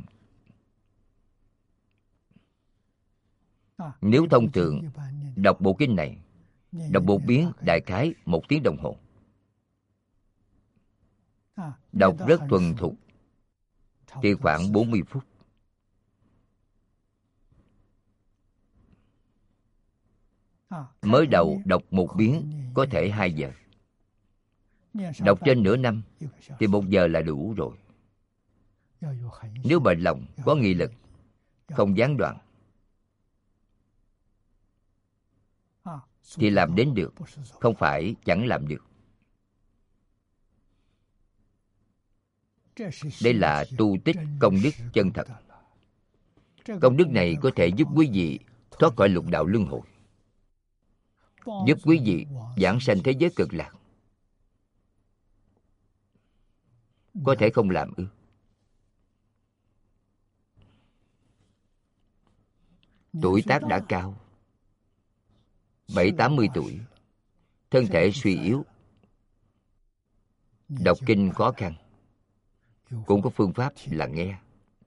Nếu thông thường đọc bộ kinh này, đọc một biến đại khái 1 tiếng đồng hồ. Đọc rất thuần thục thì khoảng 40 phút. Mới đầu đọc một biến có thể 2 giờ. Đọc trên nửa năm thì 1 giờ là đủ rồi. Nếu bền lòng, có nghị lực, không gián đoạn, thì làm đến được, không phải chẳng làm được. Đây là tu tích công đức chân thật. Công đức này có thể giúp quý vị thoát khỏi lục đạo luân hồi, giúp quý vị giảng sanh thế giới cực lạc. Có thể không làm ư? Tuổi tác đã cao, 70-80 tuổi, thân thể suy yếu, đọc kinh khó khăn, cũng có phương pháp là nghe.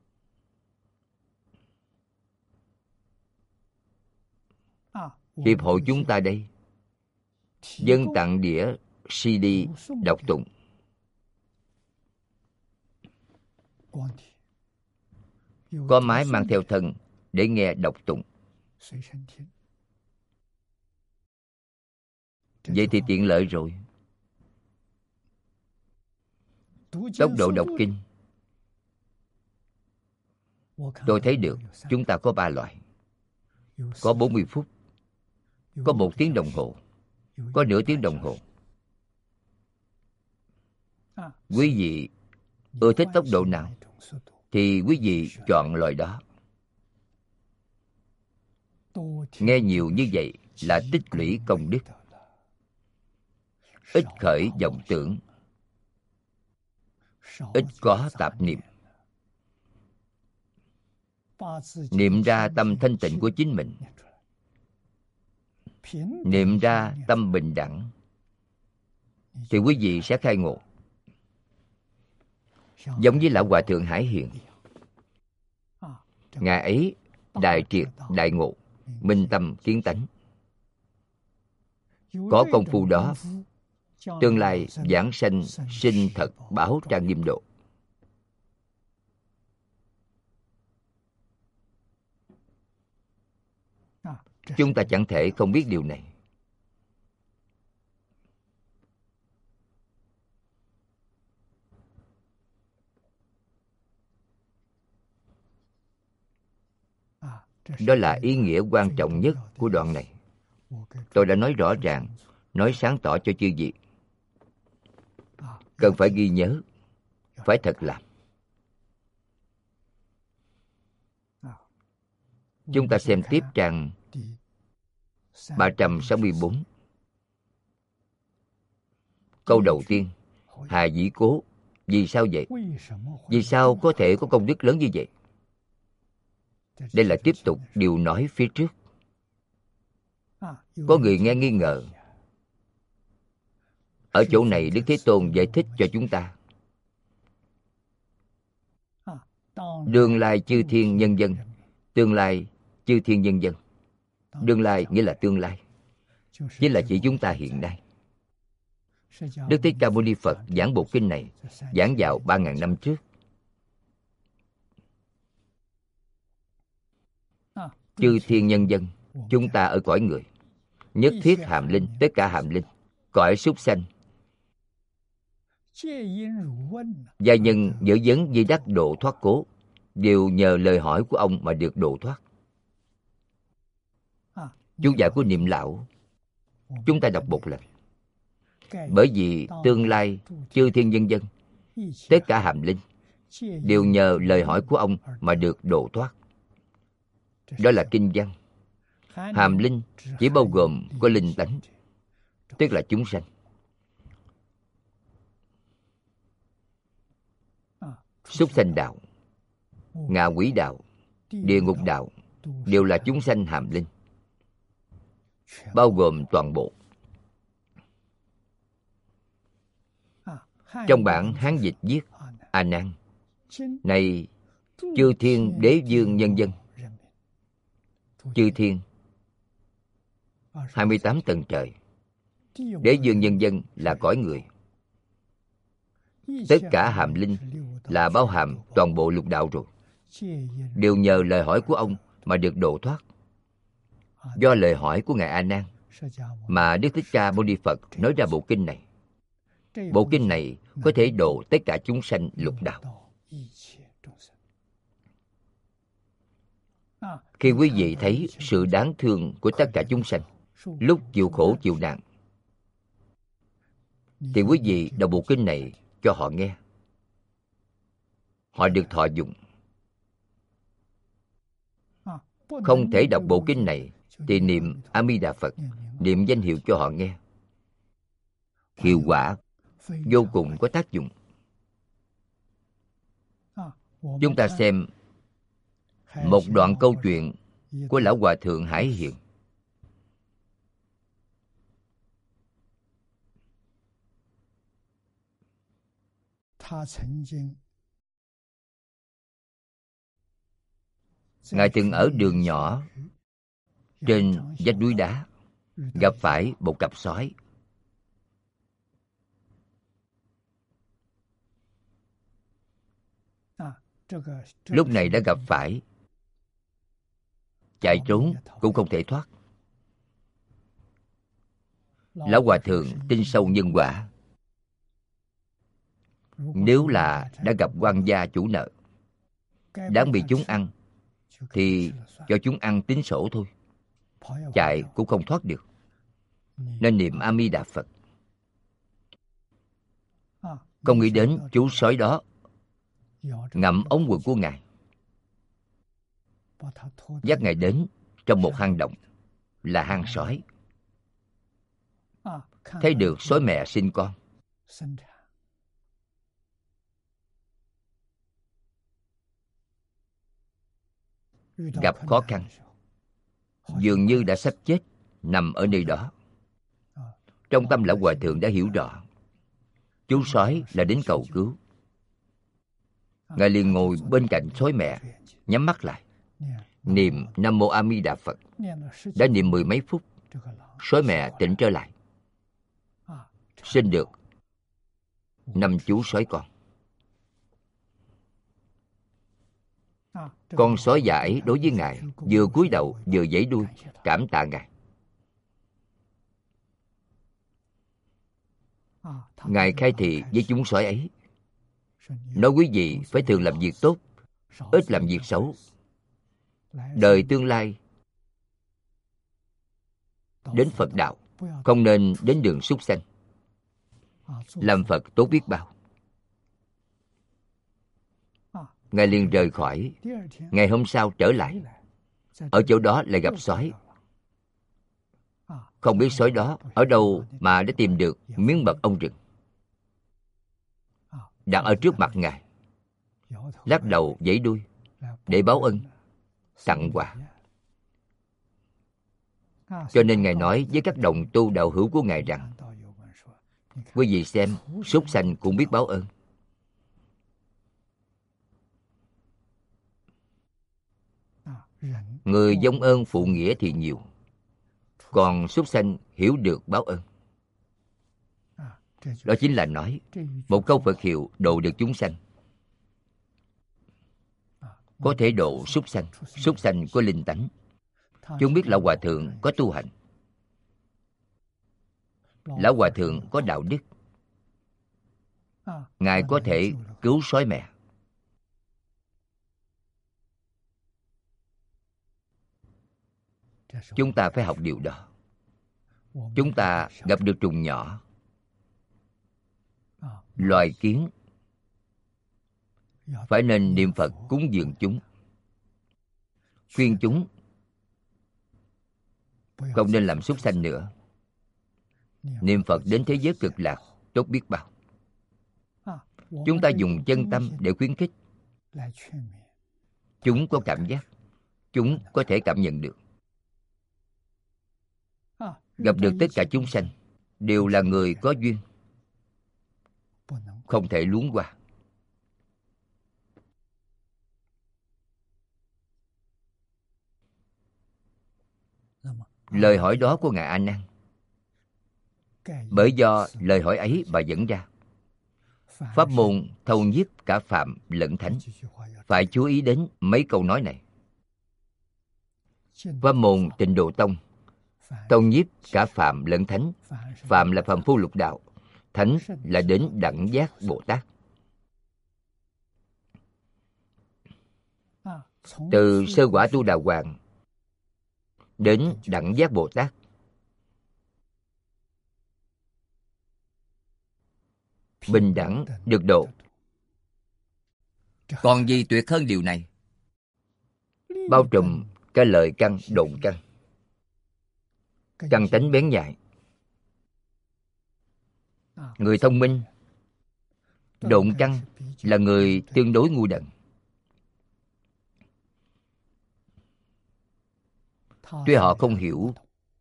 Hiệp hội chúng ta đây dân tặng đĩa CD đọc tụng. Có máy mang theo thân để nghe đọc tụng. Vậy thì tiện lợi rồi. Tốc độ đọc kinh, tôi thấy được chúng ta có 3 loại. Có 40 phút, có 1 tiếng đồng hồ, có nửa tiếng đồng hồ. Quý vị ưa thích tốc độ nào thì quý vị chọn loại đó. Nghe nhiều như vậy là tích lũy công đức, ít khởi vọng tưởng, ít có tạp niệm. Niệm ra tâm thanh tịnh của chính mình, niệm ra tâm bình đẳng, thì quý vị sẽ khai ngộ. Giống với lão hòa thượng Hải Hiền, ngài ấy đại triệt đại ngộ, minh tâm kiến tánh. Có công phu đó, tương lai giảng sanh sinh thật Bảo Trang Nghiêm Độ. Chúng ta chẳng thể không biết điều này. Đó là ý nghĩa quan trọng nhất của đoạn này. Tôi đã nói rõ ràng, nói sáng tỏ cho chư vị. Cần phải ghi nhớ, phải thật làm. Chúng ta xem tiếp trang 364. Câu đầu tiên, Hà Dĩ Cố. Vì sao vậy? Vì sao có thể có công đức lớn như vậy? Đây là tiếp tục điều nói phía trước. Có người nghe nghi ngờ. Ở chỗ này Đức Thế Tôn giải thích cho chúng ta. Đương lai chư thiên nhân dân, tương lai chư thiên nhân dân. Đương lai nghĩa là tương lai, chính là chỉ chúng ta hiện nay. Đức Thích Ca Mâu Ni Phật giảng bộ kinh này giảng vào 3.000 năm trước. chư thiên nhân dân, chúng ta ở cõi người, nhất thiết hàm linh, tất cả hàm linh, cõi súc sanh, gia nhân dở vấn di đắc độ thoát cố, đều nhờ lời hỏi của ông mà được độ thoát. Chú giải của Niệm Lão chúng ta đọc một lần. Bởi vì tương lai chư thiên nhân dân, tất cả hàm linh, đều nhờ lời hỏi của ông mà được độ thoát. Đó là kinh văn. Hàm linh chỉ bao gồm có linh tánh, tức là chúng sanh. Súc sanh đạo, ngạ quỷ đạo, địa ngục đạo đều là chúng sanh hàm linh, bao gồm toàn bộ. Trong bản Hán dịch viết: A Nan, này chư thiên đế vương nhân dân. Chư thiên 28 tầng trời, đế vương nhân dân là cõi người. Tất cả hàm linh là bao hàm toàn bộ lục đạo rồi, đều nhờ lời hỏi của ông mà được độ thoát. Do lời hỏi của Ngài A Nan mà Đức Thích Ca Mâu Ni Phật nói ra bộ kinh này. Bộ kinh này có thể độ tất cả chúng sanh lục đạo. Khi quý vị thấy sự đáng thương của tất cả chúng sanh lúc chịu khổ chịu nạn, thì quý vị đọc bộ kinh này cho họ nghe, họ được thọ dụng. Không thể đọc bộ kinh này thì niệm A Di Đà Phật, niệm danh hiệu cho họ nghe. Hiệu quả vô cùng có tác dụng. Chúng ta xem một đoạn câu chuyện của Lão Hòa Thượng Hải Hiền. Ngài từng ở đường nhỏ trên vách núi đá gặp phải một cặp sói. Lúc này đã gặp phải, chạy trốn cũng không thể thoát. Lão Hòa Thượng tin sâu nhân quả. Nếu là đã gặp quan gia chủ nợ, đáng bị chúng ăn, thì cho chúng ăn tính sổ thôi. Chạy cũng không thoát được. Nên niệm A Di Đà Phật. Không nghĩ đến chú sói đó ngậm ống quần của Ngài, dắt Ngài đến trong một hang động, là hang sói. Thấy được sói mẹ sinh con. Gặp khó khăn, dường như đã sắp chết, nằm ở nơi đó. Trong tâm Lão Hòa Thượng đã hiểu rõ, chú sói là đến cầu cứu. Ngài liền ngồi bên cạnh sói mẹ, nhắm mắt lại, niệm Nam Mô A Di Đà Phật. Đã niệm 10 mấy phút, sói mẹ tỉnh trở lại, sinh được 5 chú sói con. Con sói dại đối với Ngài vừa cúi đầu vừa giãy đuôi, cảm tạ Ngài. Ngài khai thị với chúng sói ấy, nói quý vị phải thường làm việc tốt, ít làm việc xấu. Đời tương lai đến Phật đạo, không nên đến đường súc sanh. Làm Phật tốt biết bao. Ngài liền rời khỏi. Ngày hôm sau trở lại, ở chỗ đó lại gặp sói. Không biết sói đó ở đâu mà đã tìm được miếng mật ong rừng, đặt ở trước mặt Ngài, lắc đầu giãy đuôi để báo ân, tặng quà. Cho nên Ngài nói với các đồng tu đạo hữu của Ngài rằng, quý vị xem, súc sanh cũng biết báo ơn. Người vong ơn phụ nghĩa thì nhiều, còn súc sanh hiểu được báo ơn. Đó chính là nói một câu Phật hiệu độ được chúng sanh. Có thể độ súc sanh có linh tánh, Chúng biết Lão Hòa Thượng có tu hành, Lão Hòa Thượng có đạo đức, Ngài có thể cứu sói mẹ. Chúng ta phải học điều đó. Chúng ta gặp được trùng nhỏ, loài kiến, phải nên niệm Phật cúng dường chúng, khuyên chúng không nên làm súc sanh nữa. Niệm Phật đến thế giới cực lạc tốt biết bao. Chúng ta dùng chân tâm để khuyến khích. Chúng có cảm giác, chúng có thể cảm nhận được. Gặp được tất cả chúng sanh đều là người có duyên, không thể luống qua. Lời hỏi đó của Ngài A Nan, bởi do lời hỏi ấy mà dẫn ra. Pháp môn thâu nhiếp cả phạm lẫn thánh. Phải chú ý đến mấy câu nói này. Pháp môn Tịnh Độ Tông thâu nhiếp cả phạm lẫn thánh. Phạm là phàm phu lục đạo, thánh là đến đẳng giác Bồ Tát. Từ sơ quả Tu Đà Hoàng đến đẳng giác Bồ Tát, bình đẳng được độ. Còn gì tuyệt hơn điều này? Bao trùm cái lợi căn, độn căn, căn tánh bén nhạy. Người thông minh, độn căn là người tương đối ngu đần. Tuy họ không hiểu,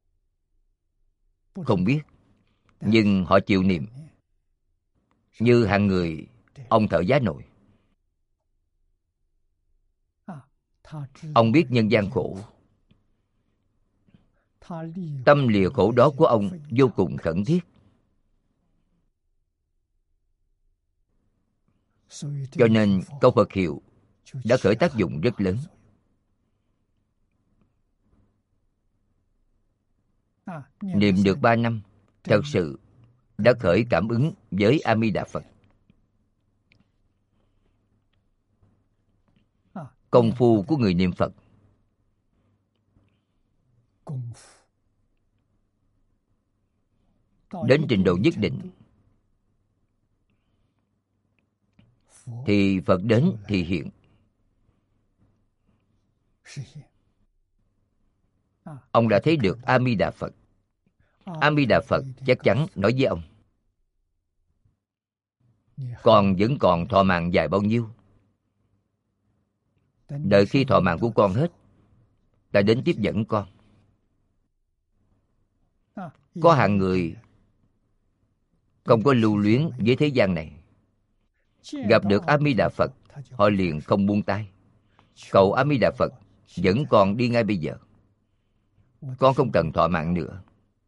không biết, nhưng họ chịu niệm. Như hạng người ông thợ giá nồi. Ông biết nhân gian khổ, tâm lìa khổ đó của ông vô cùng khẩn thiết. Cho nên câu Phật hiệu đã khởi tác dụng rất lớn. Niệm được 3 năm, thật sự đã khởi cảm ứng với A Di Đà Phật. Công phu của người niệm Phật đến trình độ nhất định thì Phật đến thì hiện. Ông đã thấy được A Di Đà Phật. A Di Đà Phật chắc chắn nói với ông: con vẫn còn thọ mạng dài bao nhiêu? Đợi khi thọ mạng của con hết, ta đến tiếp dẫn con. Có hạng người không có lưu luyến với thế gian này, gặp được A Di Đà Phật, họ liền không buông tay. Cầu A Di Đà Phật dẫn con đi ngay bây giờ. Con không cần thọ mạng nữa.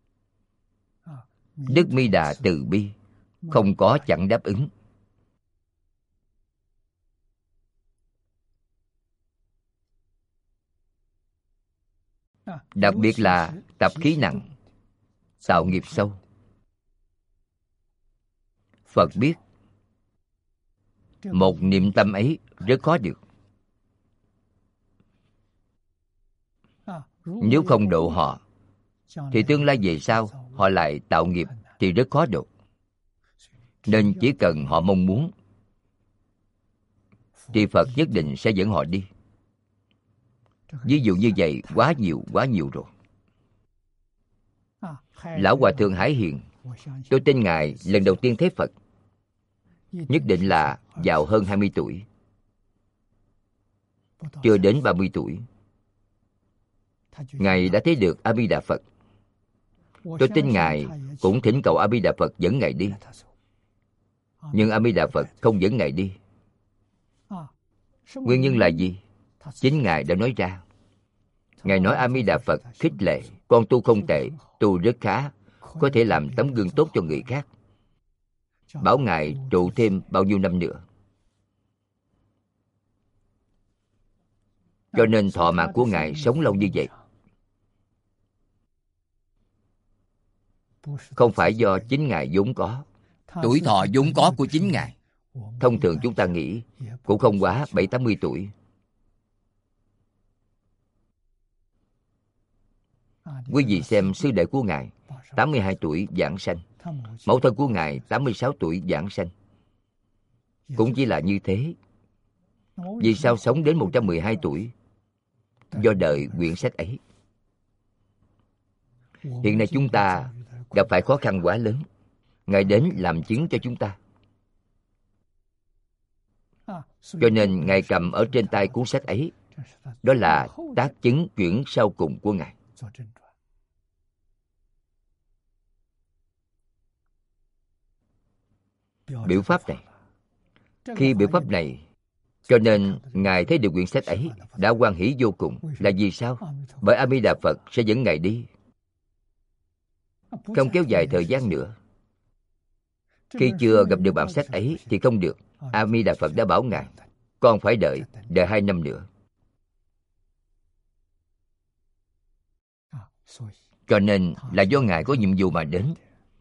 Đức Mi Đà từ bi, không có chẳng đáp ứng. Đặc biệt là tập khí nặng, tạo nghiệp sâu. Phật biết một niệm tâm ấy rất khó được. Nếu không độ họ, thì tương lai về sau họ lại tạo nghiệp thì rất khó độ. Nên chỉ cần họ mong muốn thì Phật nhất định sẽ dẫn họ đi. Ví dụ như vậy quá nhiều rồi. Lão Hòa Thượng Hải Hiền, tôi tin Ngài lần đầu tiên thấy Phật nhất định là vào hơn 20 tuổi, chưa đến 30 tuổi. Ngài đã thấy được A Di Đà Phật. Tôi tin Ngài cũng thỉnh cầu A Di Đà Phật dẫn Ngài đi. Nhưng A Di Đà Phật không dẫn Ngài đi. Nguyên nhân là gì? Chính Ngài đã nói ra. Ngài nói A Di Đà Phật khích lệ con tu không tệ, tu rất khá, có thể làm tấm gương tốt cho người khác. Bảo Ngài trụ thêm bao nhiêu năm nữa. Cho nên thọ mạng của Ngài sống lâu như vậy. không phải do chính Ngài vốn có. Tuổi thọ vốn có của chính Ngài. Thông thường chúng ta nghĩ cũng không quá 70-80 tuổi. Quý vị xem sư đệ của Ngài 82 tuổi giảng sanh, mẫu thân của Ngài 86 tuổi giảng sanh. Cũng chỉ là như thế. Vì sao sống đến 112 tuổi? Do đợi quyển sách ấy. Hiện nay chúng ta gặp phải khó khăn quá lớn. Ngài đến làm chứng cho chúng ta. Cho nên Ngài cầm ở trên tay cuốn sách ấy. Đó là tác chứng chuyển sau cùng của Ngài. Biểu pháp này, khi biểu pháp này, cho nên Ngài thấy được quyển sách ấy đã hoan hỷ vô cùng. Là vì sao? Bởi A Di Đà Phật sẽ dẫn Ngài đi. Không kéo dài thời gian nữa. Khi chưa gặp được bản sách ấy thì không được. A Di Đà Phật đã bảo Ngài, con phải đợi 2 năm nữa. Cho nên là do Ngài có nhiệm vụ mà đến.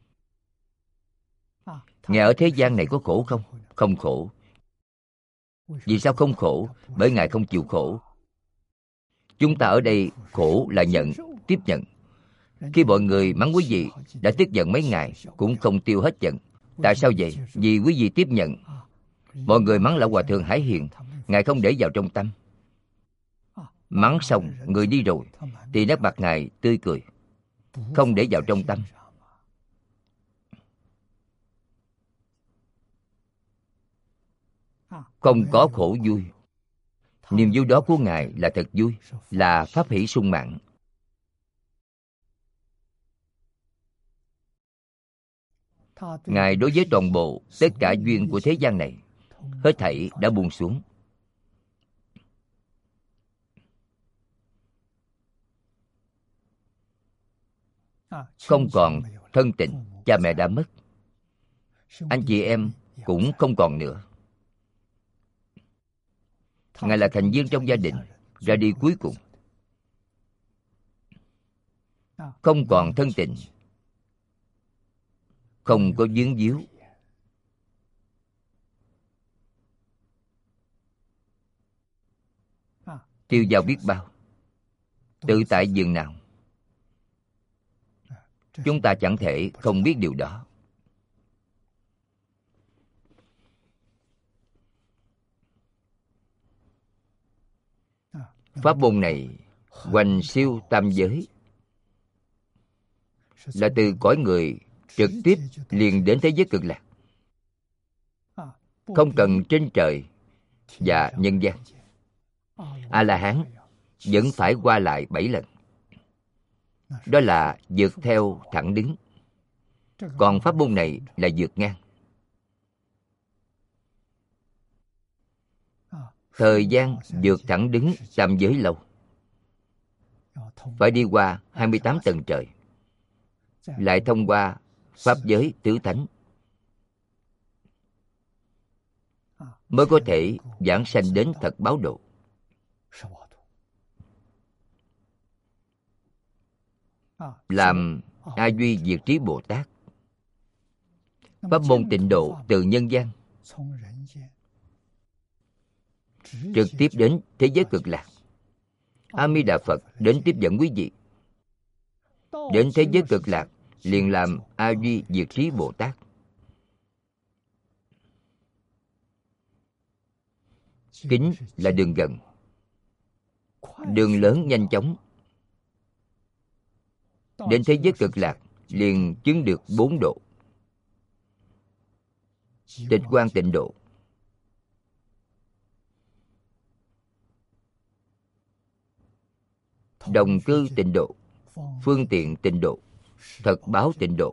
Ngài ở thế gian này có khổ không? Không khổ. Vì sao không khổ? Bởi Ngài không chịu khổ. Chúng ta ở đây khổ là nhận, tiếp nhận. Khi mọi người mắng quý vị đã tức giận mấy ngày cũng không tiêu hết giận. Tại sao vậy? Vì quý vị tiếp nhận. Mọi người mắng Lão Hòa Thượng Hải Hiền, Ngài không để vào trong tâm. Mắng xong, người đi rồi thì nét mặt Ngài tươi cười, không để vào trong tâm. Không có khổ vui. Niềm vui đó của Ngài là thật vui, là pháp hỷ sung mãn. Ngài đối với toàn bộ tất cả duyên của thế gian này, hết thảy đã buông xuống. Không còn thân tình, cha mẹ đã mất. Anh chị em cũng không còn nữa. Ngài là thành viên trong gia đình, ra đi cuối cùng. Không còn thân tình, không có vướng víu. Tiêu dao biết bao, tự tại dường nào. Chúng ta chẳng thể không biết điều đó. Pháp môn này hoành siêu tam giới, là từ cõi người trực tiếp liền đến thế giới cực lạc, không cần trên trời và nhân gian. A-la-hán vẫn phải qua lại 7 lần. Đó là vượt theo thẳng đứng. Còn pháp môn này là vượt ngang. Thời gian vượt thẳng đứng tam giới lâu, phải đi qua 28 tầng trời, lại thông qua pháp giới tứ thánh, mới có thể giảng sanh đến thật báo độ. Làm A Duy Diệt Trí Bồ Tát. Pháp môn tịnh độ từ nhân gian trực tiếp đến thế giới cực lạc. A Di Đà Phật đến tiếp dẫn quý vị. Đến thế giới cực lạc liền làm A Duy Diệt Trí Bồ Tát. Kính là đường gần, đường lớn nhanh chóng. Đến thế giới cực lạc liền chứng được 4 độ. Tịch quan tịnh độ, đồng cư tịnh độ, phương tiện tịnh độ, thật báo tịnh độ.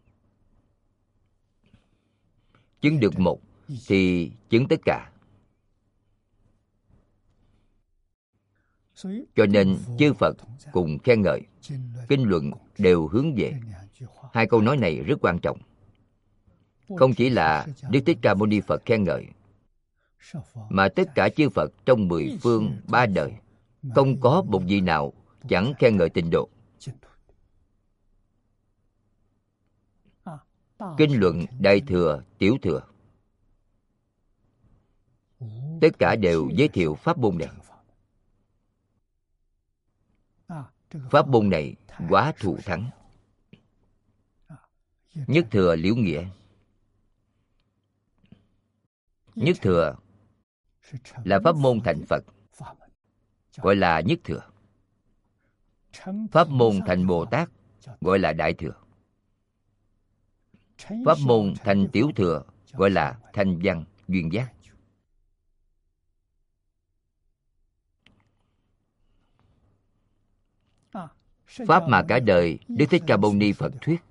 Chứng được một thì chứng tất cả. Cho nên chư Phật cùng khen ngợi, kinh luận đều hướng về. 2 câu nói này rất quan trọng. Không chỉ là Đức Thích Ca Mâu Ni Phật khen ngợi, mà tất cả chư Phật trong 10 phương 3 đời, không có một vị nào chẳng khen ngợi tịnh độ. kinh luận Đại Thừa, Tiểu Thừa, tất cả đều giới thiệu pháp môn này. Pháp môn này quá thù thắng. Nhất thừa liễu nghĩa. Nhất thừa là pháp môn thành Phật, gọi là nhất thừa. Pháp môn thành Bồ Tát gọi là Đại Thừa. Pháp môn thành Tiểu Thừa gọi là Thanh Văn Duyên Giác. Pháp mà cả đời Đức Thích Ca Mâu Ni Phật thuyết,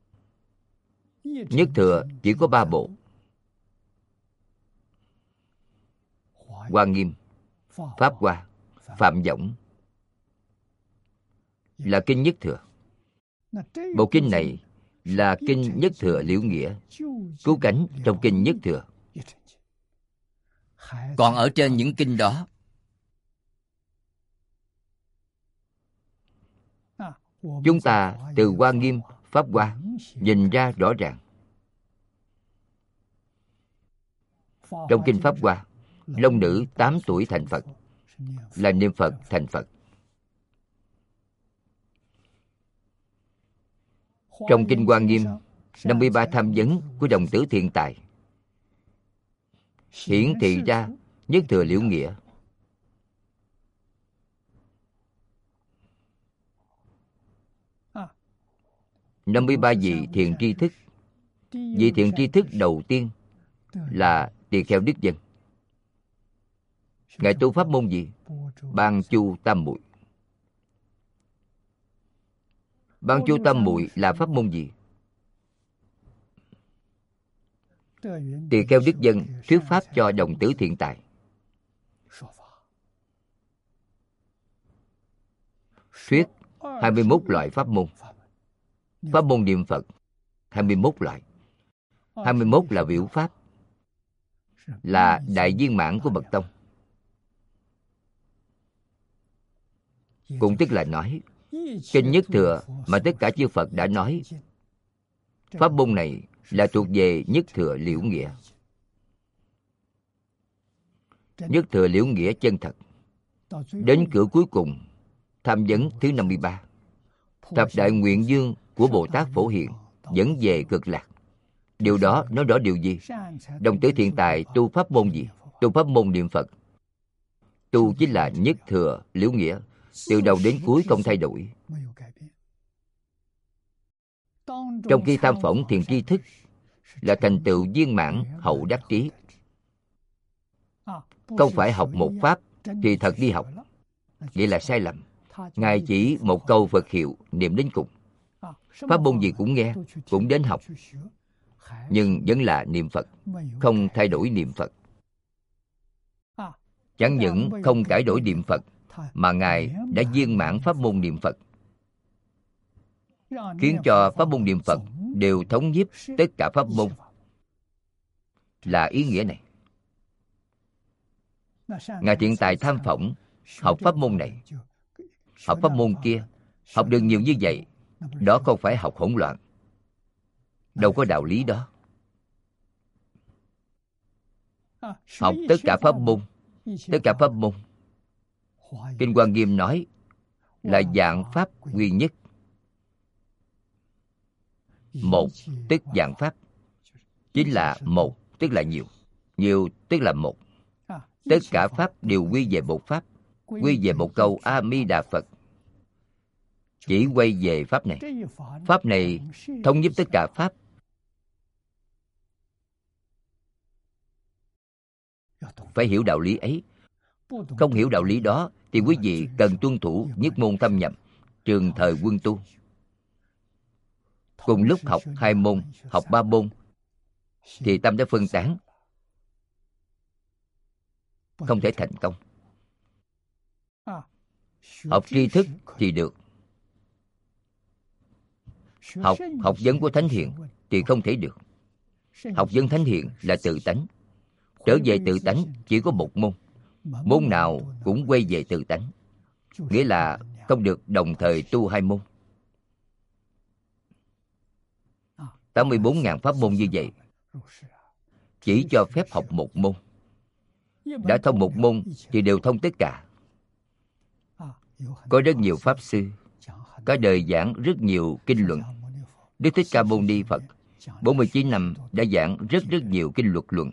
nhất thừa chỉ có 3 bộ: Hoa Nghiêm, Pháp Hoa, Phạm Võng, là kinh nhất thừa. Bộ kinh này là kinh nhất thừa liễu nghĩa, cứu cánh trong kinh nhất thừa. Còn ở trên những kinh đó, chúng ta từ Hoa Nghiêm, Pháp Hoa nhìn ra rõ ràng. Trong kinh Pháp Hoa, long nữ 8 tuổi thành Phật, là niệm Phật thành Phật. Trong kinh Hoa Nghiêm, 53 tham vấn của đồng tử Thiện Tài hiển thị ra nhất thừa liễu nghĩa. Năm mươi ba vị thiện tri thức. Vị thiện tri thức đầu tiên là Tỳ Kheo Đức Dân. Ngài tu pháp môn gì? Ban Chu Tam Muội. Ban Chu Tam Muội là pháp môn gì? Tỳ Kheo Đức Dân thuyết pháp cho đồng tử Thiện Tài. Thuyết 21 loại pháp môn. Pháp môn niệm Phật 21 loại. 21 là biểu pháp, là đại viên mãn của Mật Tông. Cũng tức là nói, kinh nhất thừa mà tất cả chư Phật đã nói, pháp môn này là thuộc về nhất thừa liễu nghĩa. Nhất thừa liễu nghĩa chân thật. Đến cửa cuối cùng, tham vấn thứ 53, thập đại nguyện dương của Bồ Tát Phổ Hiền dẫn về Cực Lạc. Điều đó nói rõ điều gì? Đồng tử Thiện Tài tu pháp môn gì? Tu pháp môn niệm Phật. Tu chính là nhất thừa liễu nghĩa, từ đầu đến cuối không thay đổi. Trong khi tam phỏng thiện tri thức là thành tựu viên mãn hậu đắc trí. Không phải học một pháp thì thật đi học, vậy là sai lầm. Ngài chỉ một câu Phật hiệu niệm đến cùng. Pháp môn gì cũng nghe, cũng đến học, nhưng vẫn là niệm Phật, không thay đổi niệm Phật. Chẳng những không cải đổi niệm Phật, mà Ngài đã viên mãn pháp môn niệm Phật, khiến cho pháp môn niệm Phật đều thống nhiếp tất cả pháp môn, là ý nghĩa này. Ngài Thiện Tài tham phỏng học pháp môn này, học pháp môn kia, học được nhiều như vậy, đó không phải học hỗn loạn, đâu có đạo lý đó. Học tất cả pháp môn, tất cả pháp môn. Kinh Hoa Nghiêm nói là vạn pháp quy nhất. Một tức vạn pháp, chính là một tức là nhiều, nhiều tức là một. Tất cả pháp đều quy về một pháp, quy về một câu A Di Đà Phật. Chỉ quay về pháp này. Pháp này thống nhất tất cả pháp. Phải hiểu đạo lý ấy. Không hiểu đạo lý đó thì quý vị cần tuân thủ nhất môn thâm nhập, trường thời quân tu. Cùng lúc học 2 môn, học 3 môn thì tâm đã phân tán, không thể thành công. Học tri thức thì được, học vấn của Thánh Hiền thì không thể được. Học vấn Thánh Hiền là tự tánh. Trở về tự tánh chỉ có một môn, môn nào cũng quay về tự tánh, nghĩa là không được đồng thời tu 2 môn. 84.000 pháp môn như vậy, chỉ cho phép học một môn. Đã thông một môn thì đều thông tất cả. Có rất nhiều pháp sư cả đời giảng rất nhiều kinh luận. Đức Thích Ca Mâu Ni Phật 49 năm đã giảng rất nhiều kinh luật luận.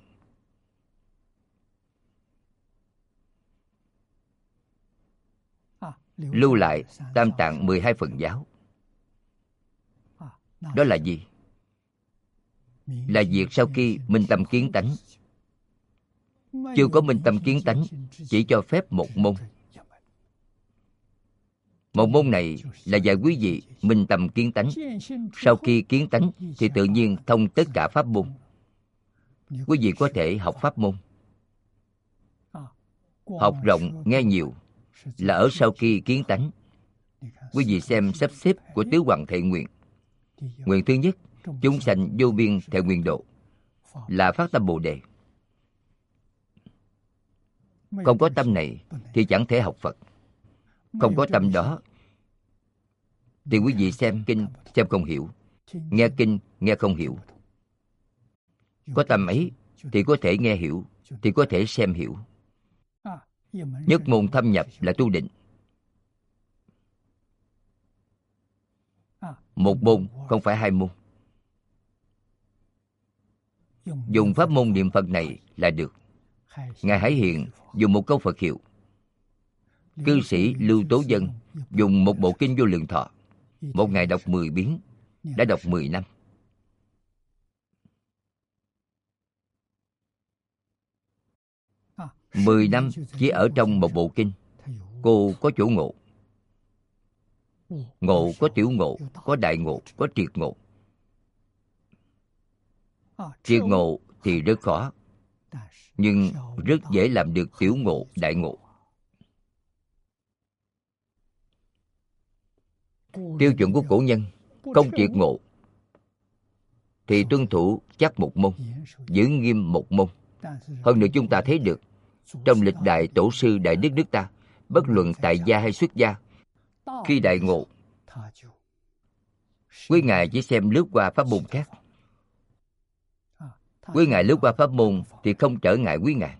Lưu lại Tam Tạng 12 phần giáo. Đó là gì? Là việc sau khi minh tâm kiến tánh. Chưa có minh tâm kiến tánh, chỉ cho phép một môn. Một môn này là dạy quý vị minh tâm kiến tánh. Sau khi kiến tánh thì tự nhiên thông tất cả pháp môn. Quý vị có thể học pháp môn. Học rộng nghe nhiều là ở sau khi kiến tánh. Quý vị xem sắp xếp của Tứ Hoàng Thệ Nguyện. Nguyện thứ nhất, chúng sanh vô biên thệ nguyện độ, là phát tâm Bồ Đề. Không có tâm này thì chẳng thể học Phật. Không có tâm đó thì quý vị xem kinh xem không hiểu, nghe kinh nghe không hiểu. Có tâm ấy thì có thể nghe hiểu, thì có thể xem hiểu. Nhất môn thâm nhập là tu định. Một môn không phải hai môn. Dùng pháp môn niệm Phật này là được. Ngài Hải Hiền dùng một câu Phật hiệu. Cư sĩ Lưu Tố Dân dùng một bộ kinh Vô Lượng Thọ. Một ngày đọc 10 biến, đã đọc 10 năm. Mười năm chỉ ở trong một bộ kinh. Cô có chỗ ngộ. Ngộ có tiểu ngộ, có đại ngộ, có triệt ngộ. Triệt ngộ thì rất khó, nhưng rất dễ làm được tiểu ngộ, đại ngộ. Tiêu chuẩn của cổ nhân, không triệt ngộ thì tuân thủ chắc một môn, giữ nghiêm một môn. Hơn nữa chúng ta thấy được, trong lịch đại tổ sư Đại Đức nước ta, bất luận tại gia hay xuất gia, khi đại ngộ, quý ngài chỉ xem lướt qua pháp môn khác. Quý ngài lướt qua pháp môn thì không trở ngại quý ngài.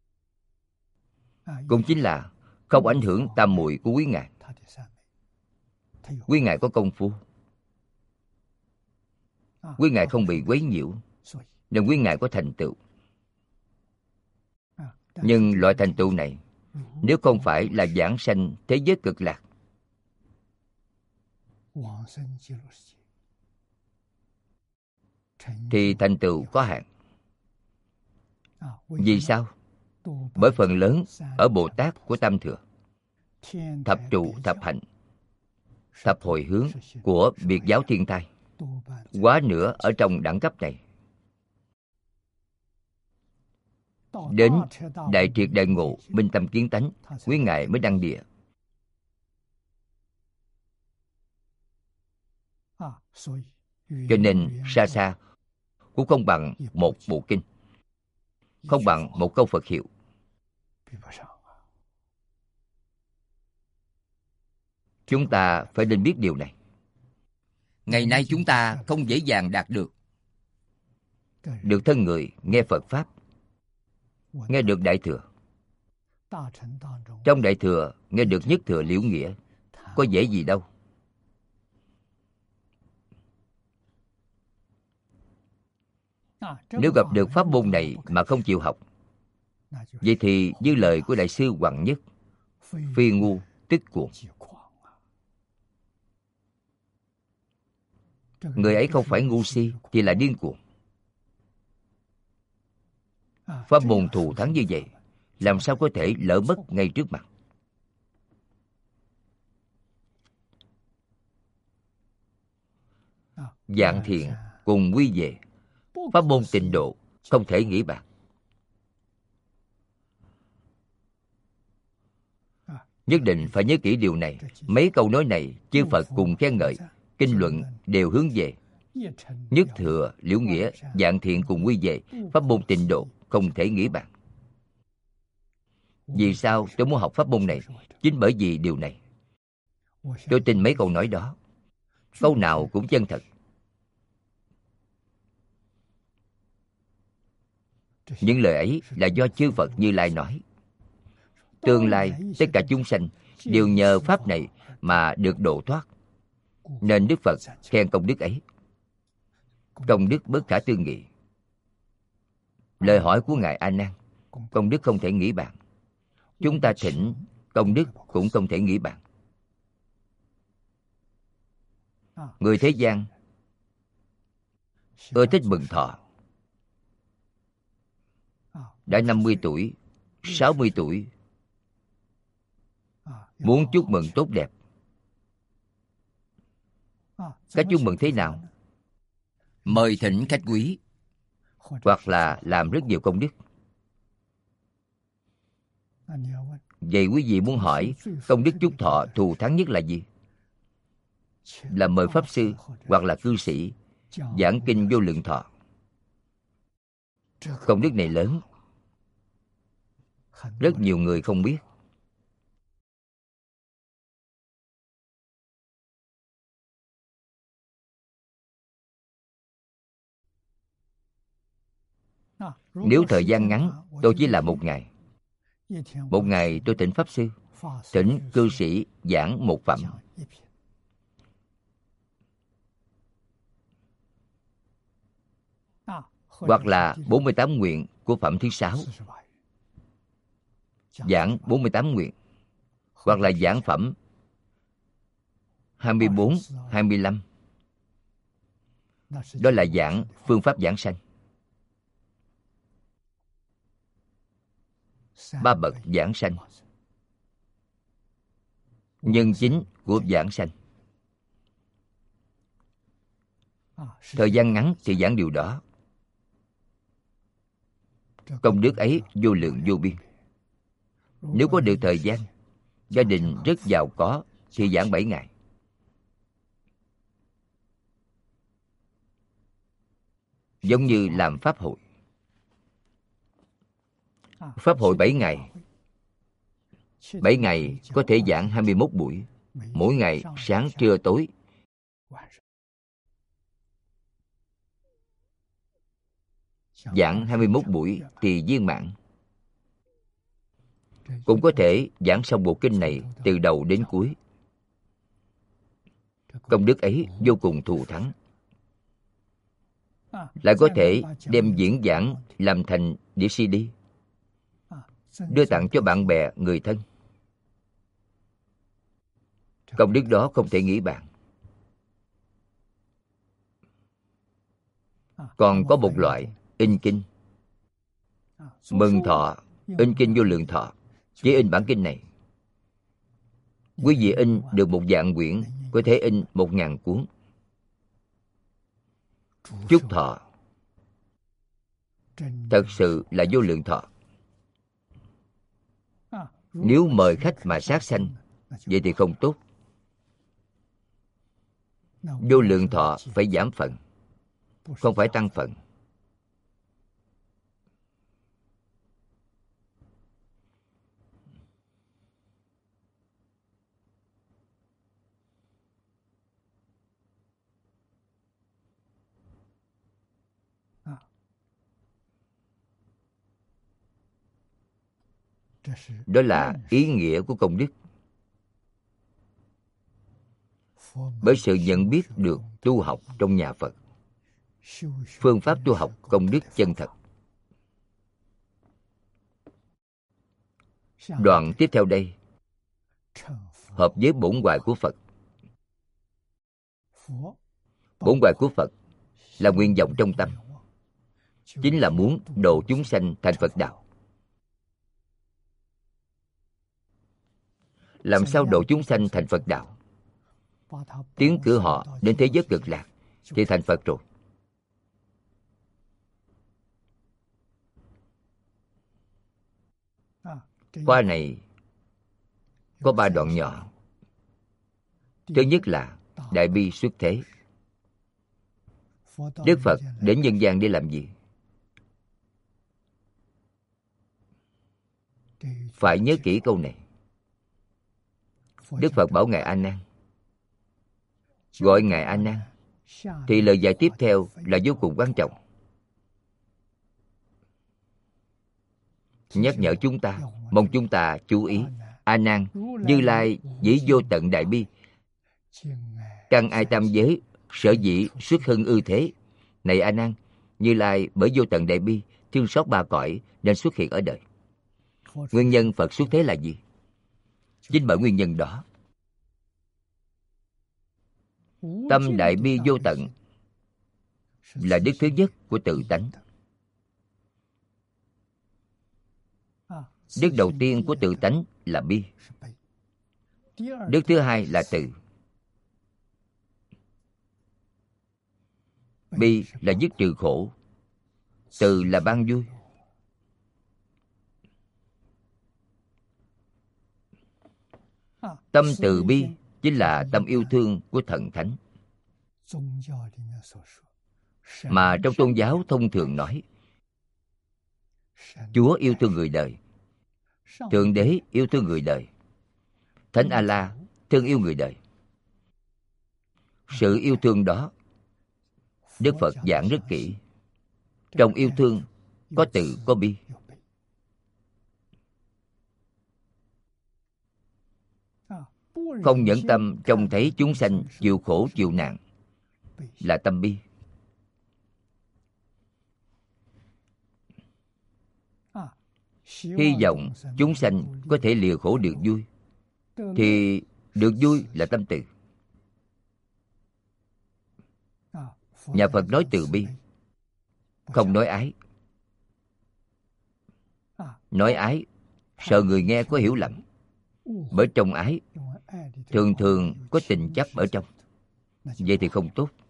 Cũng chính là không ảnh hưởng tam muội của quý ngài. Quý ngài có công phu, quý ngài không bị quấy nhiễu, nên quý ngài có thành tựu. Nhưng loại thành tựu này, nếu không phải là giảng sanh thế giới cực lạc, thì thành tựu có hạn. Vì sao? Bởi phần lớn ở Bồ Tát của Tam Thừa, thập trụ thập hạnh, thập hồi hướng của Biệt giáo Thiên Thai, quá nửa ở trong đẳng cấp này. Đến đại triệt đại ngộ, minh tâm kiến tánh, quý ngài mới đăng địa. Cho nên xa xa cũng không bằng một bộ kinh, không bằng một câu Phật hiệu. Chúng ta phải nên biết điều này. Ngày nay chúng ta không dễ dàng đạt được. Được thân người nghe Phật Pháp, nghe được Đại Thừa. Trong Đại Thừa nghe được Nhất Thừa Liễu Nghĩa, có dễ gì đâu. Nếu gặp được pháp môn này mà không chịu học, vậy thì như lời của Đại sư Hoàng Nhất, phi ngu tức cuồng. Người ấy không phải ngu si thì là điên cuồng. Pháp môn thù thắng như vậy, làm sao có thể lỡ mất ngay trước mặt. Vạn thiện cùng quy về, pháp môn tịnh độ không thể nghĩ bạc. Nhất định phải nhớ kỹ điều này. Mấy câu nói này chư Phật cùng khen ngợi, kinh luận đều hướng về Nhất Thừa Liễu Nghĩa, vạn thiện cùng quy về, pháp môn tịnh độ không thể nghĩ bạc. Vì sao tôi muốn học pháp môn này? Chính bởi vì điều này. Tôi tin mấy câu nói đó, câu nào cũng chân thật. Những lời ấy là do chư Phật Như Lai nói. Tương lai tất cả chúng sanh đều nhờ pháp này mà được độ thoát, nên Đức Phật khen công đức ấy. Công đức bất khả tư nghị. Lời hỏi của Ngài A Nan, công đức không thể nghĩ bàn. Chúng ta thỉnh công đức cũng không thể nghĩ bàn. Người thế gian ưa thích mừng thọ. Đã 50 tuổi, 60 tuổi, muốn chúc mừng tốt đẹp. Cách chúc mừng thế nào? Mời thỉnh khách quý. Hoặc là làm rất nhiều công đức. Vậy quý vị muốn hỏi, công đức chúc thọ thù thắng nhất là gì? Là mời Pháp Sư hoặc là cư sĩ giảng kinh Vô Lượng Thọ. Công đức này lớn, rất nhiều người không biết. Nếu thời gian ngắn, tôi chỉ là 1 ngày. 1 ngày tôi thỉnh Pháp Sư, thỉnh cư sĩ giảng 1 phẩm. Hoặc là 48 nguyện của phẩm thứ 6, giảng 48 nguyện. Hoặc là giảng phẩm 24, 25. Đó là giảng phương pháp giảng sanh. 3 bậc giảng sanh, nhân chính của giảng sanh. Thời gian ngắn thì giảng điều đó. Công đức ấy vô lượng vô biên. Nếu có được thời gian, gia đình rất giàu có, thì giảng 7 ngày. Giống như làm pháp hội. Pháp hội 7 ngày. 7 ngày có thể giảng 21 buổi. Mỗi ngày sáng trưa tối. Giảng 21 buổi thì viên mãn. Cũng có thể giảng xong bộ kinh này từ đầu đến cuối. Công đức ấy vô cùng thù thắng. Lại có thể đem diễn giảng làm thành đĩa CD, đưa tặng cho bạn bè, người thân. Công đức đó không thể nghĩ bàn. Còn có một loại in kinh. Mừng thọ, in kinh Vô Lượng Thọ. Chỉ in bản kinh này. Quý vị in được 1 vạn quyển, có thể in 1000 cuốn. Chúc thọ thật sự là vô lượng thọ. Nếu mời khách mà sát sanh, vậy thì không tốt. Vô lượng thọ phải giảm phần, không phải tăng phần. Đó là ý nghĩa của công đức. Bởi sự nhận biết được tu học trong nhà Phật, phương pháp tu học công đức chân thật. Đoạn tiếp theo đây hợp với bổn hoài của Phật. Bổn hoài của Phật là nguyện vọng trong tâm, chính là muốn độ chúng sanh thành Phật đạo. Làm sao độ chúng sanh thành Phật đạo? Tiến cử họ đến thế giới cực lạc thì thành Phật rồi. Khoa này có 3 đoạn nhỏ. Thứ nhất là Đại Bi xuất thế. Đức Phật đến nhân gian để làm gì? Phải nhớ kỹ câu này. Đức Phật bảo Ngài A Nan, gọi Ngài A Nan, thì lời dạy tiếp theo là vô cùng quan trọng. nhắc nhở chúng ta, mong chúng ta chú ý. A Nan, Như Lai dĩ vô tận đại bi, căn ai tam giới, sở dĩ xuất hưng ư thế. Này A Nan, Như Lai bởi vô tận đại bi, thương xót ba cõi nên xuất hiện ở đời. Nguyên nhân Phật xuất thế là gì? Chính bởi nguyên nhân đó. Tâm đại bi vô tận là đức thứ nhất của tự tánh. Đức đầu tiên của tự tánh là bi. Đức thứ hai là từ. Bi là dứt trừ khổ, từ là ban vui. Tâm từ bi chính là tâm yêu thương của thần thánh, mà trong tôn giáo thông thường nói Chúa yêu thương người đời, Thượng Đế yêu thương người đời, Thánh A-la thương yêu người đời. Sự yêu thương đó Đức Phật giảng rất kỹ. Trong yêu thương có từ, có bi. Không nhẫn tâm trông thấy chúng sanh chịu khổ chịu nạn là tâm bi. Hy vọng chúng sanh có thể lìa khổ được vui, thì được vui là tâm từ. Nhà Phật nói từ bi, không nói ái. Nói ái sợ người nghe có hiểu lầm, bởi trong ái thường thường có tình chấp ở trong. Vậy thì không tốt.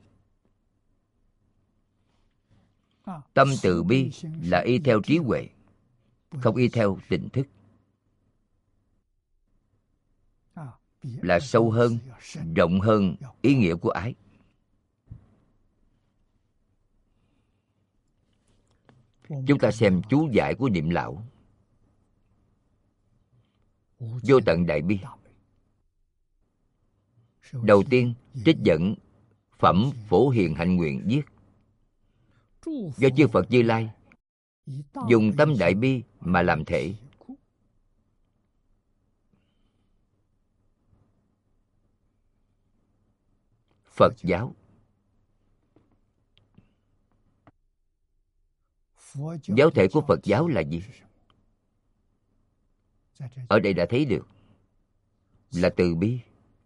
Tâm từ bi là y theo trí huệ, không y theo tình thức, là sâu hơn, rộng hơn ý nghĩa của ái. Chúng ta xem chú giải của Niệm Lão. Vô tận đại bi. Đầu tiên trích dẫn phẩm Phổ Hiền Hạnh Nguyện viết. Do chư Phật Như Lai dùng tâm đại bi mà làm thể. Phật giáo. Giáo thể của Phật giáo là gì? Ở đây đã thấy được, là từ bi.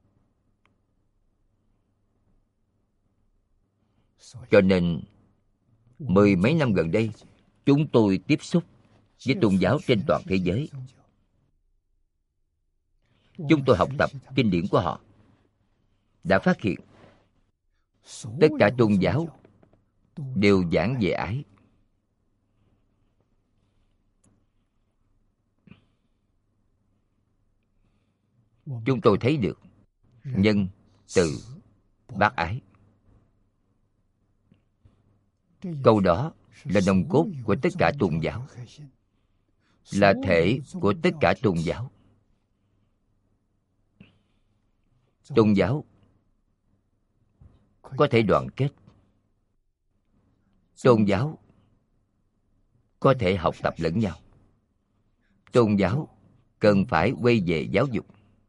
Cho nên 10 mấy năm gần đây, chúng tôi tiếp xúc với tôn giáo trên toàn thế giới. Chúng tôi học tập kinh điển của họ, đã phát hiện tất cả tôn giáo đều giảng về ái. Chúng tôi thấy được nhân, từ, bác ái. Câu đó là nòng cốt của tất cả tôn giáo, là thể của tất cả tôn giáo. Tôn giáo có thể đoàn kết. Tôn giáo có thể học tập lẫn nhau. Tôn giáo cần phải quay về giáo dục.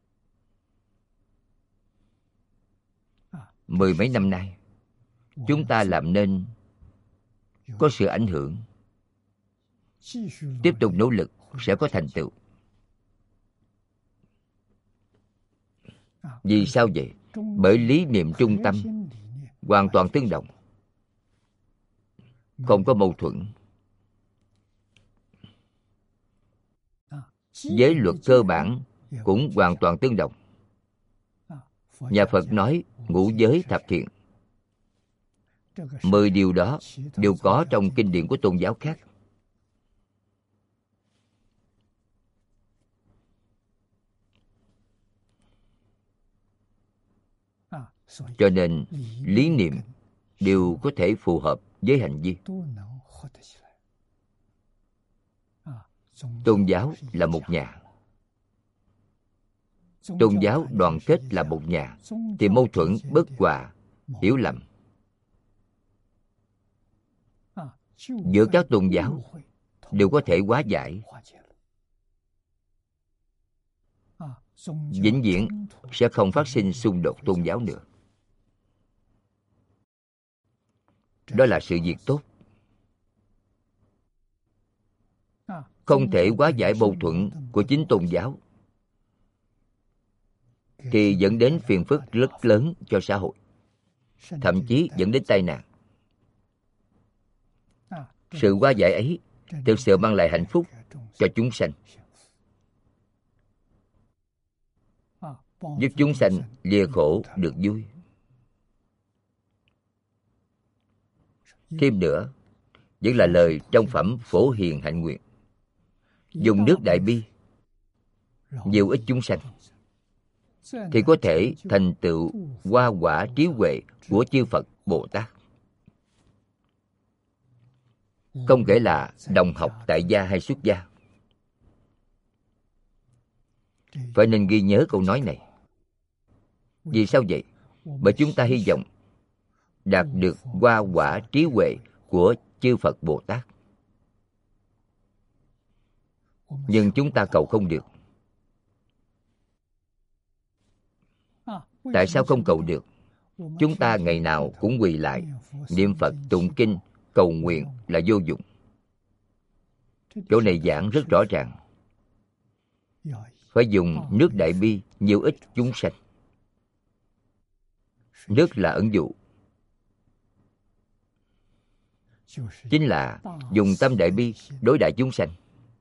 10 mấy năm nay, chúng ta làm nên có sự ảnh hưởng. Tiếp tục nỗ lực sẽ có thành tựu. Vì sao vậy? Bởi lý niệm trung tâm hoàn toàn tương đồng, không có mâu thuẫn. Giới luật cơ bản cũng hoàn toàn tương đồng. Nhà Phật nói ngũ giới thập thiện. 10 điều đó đều có trong kinh điển của tôn giáo khác. Cho nên lý niệm đều có thể phù hợp với hành vi. Tôn giáo là một nhà. Tôn giáo đoàn kết là một nhà, thì mâu thuẫn, bất hòa, hiểu lầm giữa các tôn giáo đều có thể hóa giải, vĩnh viễn sẽ không phát sinh xung đột tôn giáo nữa. Đó là sự việc tốt. Không thể hóa giải mâu thuẫn của chính tôn giáo thì dẫn đến phiền phức rất lớn cho xã hội, thậm chí dẫn đến tai nạn. Sự hóa giải ấy thực sự mang lại hạnh phúc cho chúng sanh, giúp chúng sanh lìa khổ được vui. Thêm nữa, vẫn là lời trong phẩm Phổ Hiền Hạnh Nguyện: dùng nước đại bi nhiều ích chúng sanh, thì có thể thành tựu hoa quả trí huệ của chư Phật Bồ Tát. Không kể là đồng học tại gia hay xuất gia. Phải nên ghi nhớ câu nói này. Vì sao vậy? Bởi chúng ta hy vọng đạt được hoa quả trí huệ của chư Phật Bồ Tát. Nhưng chúng ta cầu không được. Tại sao không cầu được? Chúng ta ngày nào cũng quỳ lại, niệm Phật, tụng kinh, cầu nguyện là vô dụng. Chỗ này giảng rất rõ ràng. Phải dùng nước đại bi nhiều ích chúng sanh. Nước là ẩn dụ, chính là dùng tâm đại bi đối đãi chúng sanh.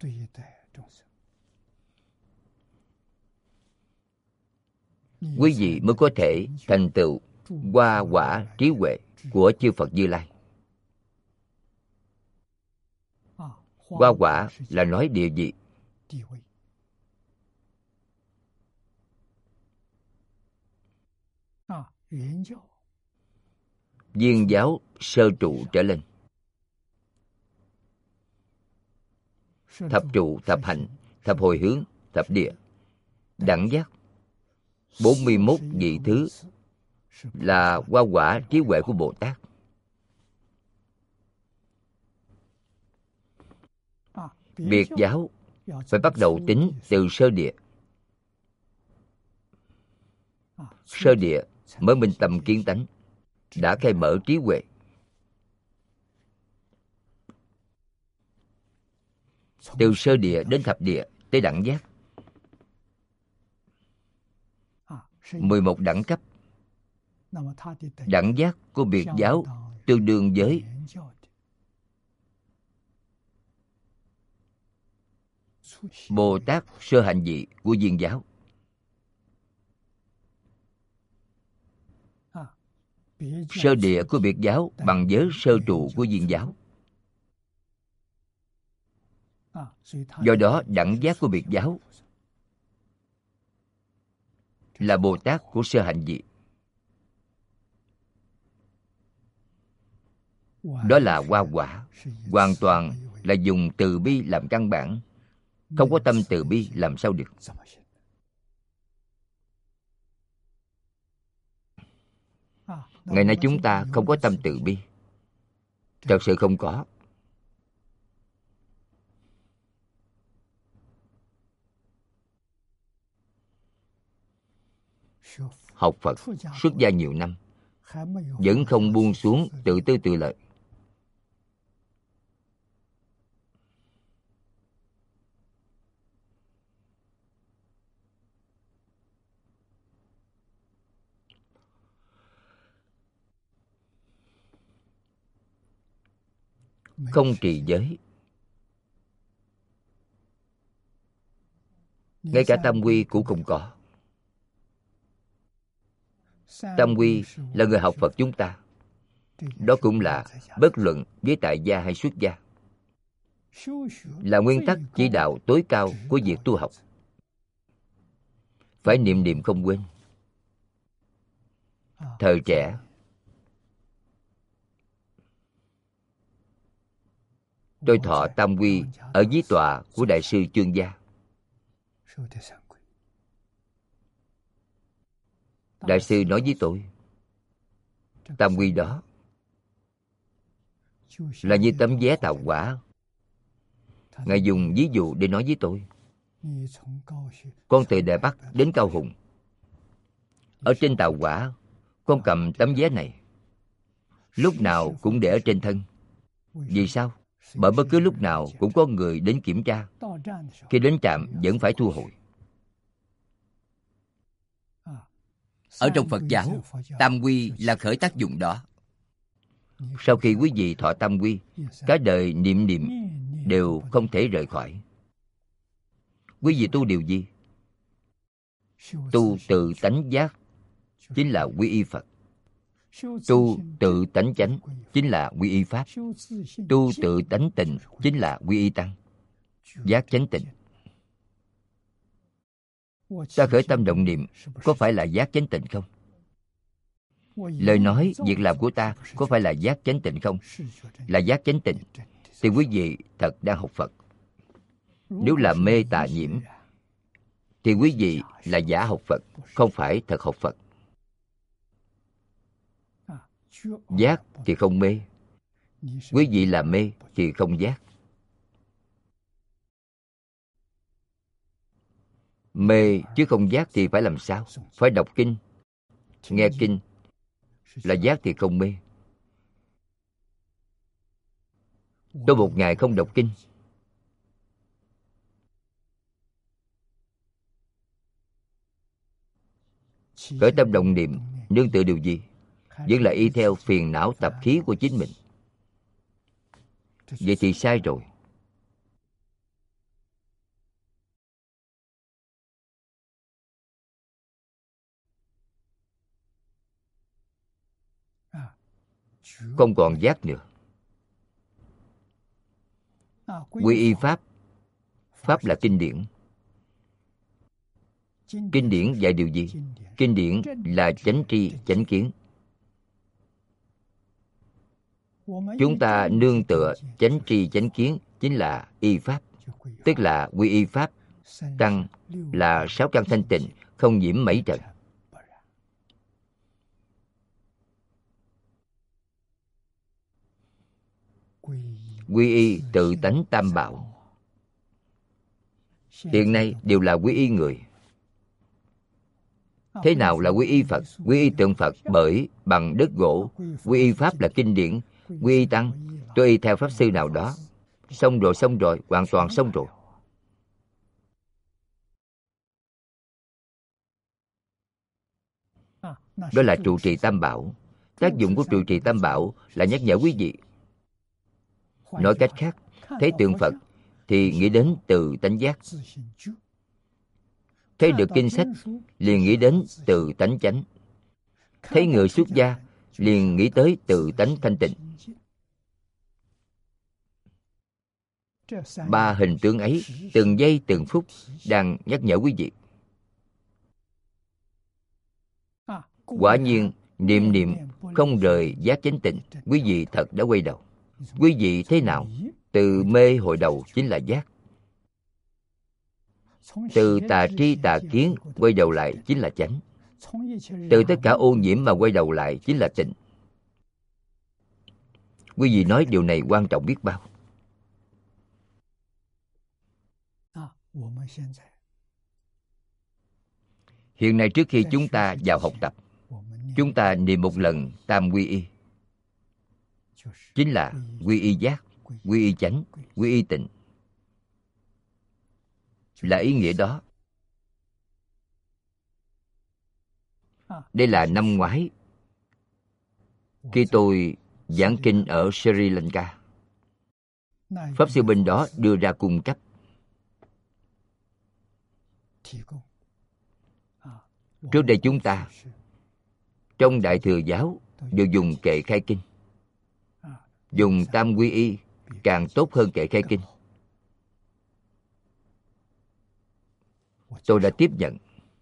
Quý vị mới có thể thành tựu hoa quả trí huệ của chư Phật Như Lai. Hoa quả là nói địa vị. Viên giáo sơ trụ trở lên, thập trụ, thập hạnh, thập hồi hướng, thập địa, đẳng giác, 41 vị thứ là hoa quả trí huệ của Bồ Tát. Biệt giáo phải bắt đầu tính từ sơ địa. Sơ địa mới minh tâm kiến tánh, đã khai mở trí huệ. Từ sơ địa đến thập địa tới đẳng giác, 11 đẳng cấp. Đẳng giác của biệt giáo tương đương với Bồ Tát sơ hạnh vị của Viên giáo. Sơ địa của biệt giáo bằng với sơ trụ của Viên giáo. Do đó đẳng giác của biệt giáo là Bồ Tát của sơ hạnh vị. Đó là hoa quả, hoàn toàn là dùng từ bi làm căn bản. Không có tâm từ bi làm sao được? Ngày nay chúng ta không có tâm từ bi, thật sự không có. Học Phật xuất gia nhiều năm, vẫn không buông xuống tự tư tự lợi. Không trì giới, ngay cả tam quy cũng không có. Tam quy là người học Phật chúng ta. Đó cũng là bất luận với tại gia hay xuất gia, là nguyên tắc chỉ đạo tối cao của việc tu học. Phải niệm niệm không quên. Thời trẻ, tôi thọ tam quy ở dưới tọa của Đại sư Chương Gia. Đại sư nói với tôi, tam quy đó là như tấm vé tàu hỏa Ngài dùng ví dụ để nói với tôi. Con từ Đài Bắc đến Cao Hùng, ở trên tàu hỏa, con cầm tấm vé này, lúc nào cũng để ở trên thân. Vì sao? Bởi bất cứ lúc nào cũng có người đến kiểm tra. Khi đến trạm vẫn phải thu hồi. Ở trong Phật giáo, tam quy là khởi tác dụng đó. Sau khi quý vị thọ tam quy, cả đời niệm niệm đều không thể rời khỏi. Quý vị tu điều gì? Tu tự tánh giác chính là quy y Phật. Tu tự tánh chánh chính là quy y Pháp. Tu tự tánh tịnh chính là quy y Tăng. Giác chánh tịnh. Ta khởi tâm động niệm có phải là giác chánh tịnh không? Lời nói, việc làm của ta có phải là giác chánh tịnh không? Là giác chánh tịnh thì quý vị thật đang học Phật. Nếu là mê tà nhiễm thì quý vị là giả học Phật, không phải thật học Phật. Giác thì không mê, quý vị là mê thì không giác. Mê chứ không giác thì phải làm sao? Phải đọc kinh, nghe kinh là giác thì không mê. Tôi một ngày không đọc kinh, khởi tâm động niệm nương tựa điều gì? Vẫn là y theo phiền não tập khí của chính mình. Vậy thì sai rồi. Không còn giác nữa. Quy y Pháp. Pháp là kinh điển. Kinh điển dạy điều gì? Kinh điển là chánh tri, chánh kiến. Chúng ta nương tựa chánh tri, chánh kiến chính là y Pháp, tức là quy y Pháp. Tăng là 6 căn thanh tịnh, không nhiễm mảy trần. Quy y tự tánh tam bảo. Hiện nay đều là quy y người. Thế nào là quy y Phật? Quy y tượng Phật bởi bằng đất gỗ. Quy y Pháp là kinh điển. Quy y Tăng, tôi y theo Pháp sư nào đó. Xong rồi, hoàn toàn xong rồi. Đó là trụ trì tam bảo. Tác dụng của trụ trì tam bảo là nhắc nhở quý vị. Nói cách khác, thấy tượng Phật thì nghĩ đến từ tánh giác. Thấy được kinh sách liền nghĩ đến từ tánh chánh. Thấy người xuất gia liền nghĩ tới từ tánh thanh tịnh. 3 hình tướng ấy từng giây từng phút đang nhắc nhở quý vị. Quả nhiên niệm niệm không rời giác chánh tịnh, quý vị thật đã quay đầu. Quý vị thế nào? Từ mê hồi đầu chính là giác. Từ tà tri tà kiến quay đầu lại chính là chánh. Từ tất cả ô nhiễm mà quay đầu lại chính là tịnh. Quý vị nói điều này quan trọng biết bao. Hiện nay trước khi chúng ta vào học tập, chúng ta niệm một lần tam quy y. Chính là quy y giác, quy y chánh, quy y tịnh. Là ý nghĩa đó. Đây là năm ngoái khi tôi giảng kinh ở Sri Lanka. Pháp sư bên đó đưa ra cung cấp. Trước đây chúng ta trong Đại Thừa Giáo đều dùng kệ khai kinh. Dùng tam quy y càng tốt hơn kệ khai kinh. Tôi đã tiếp nhận.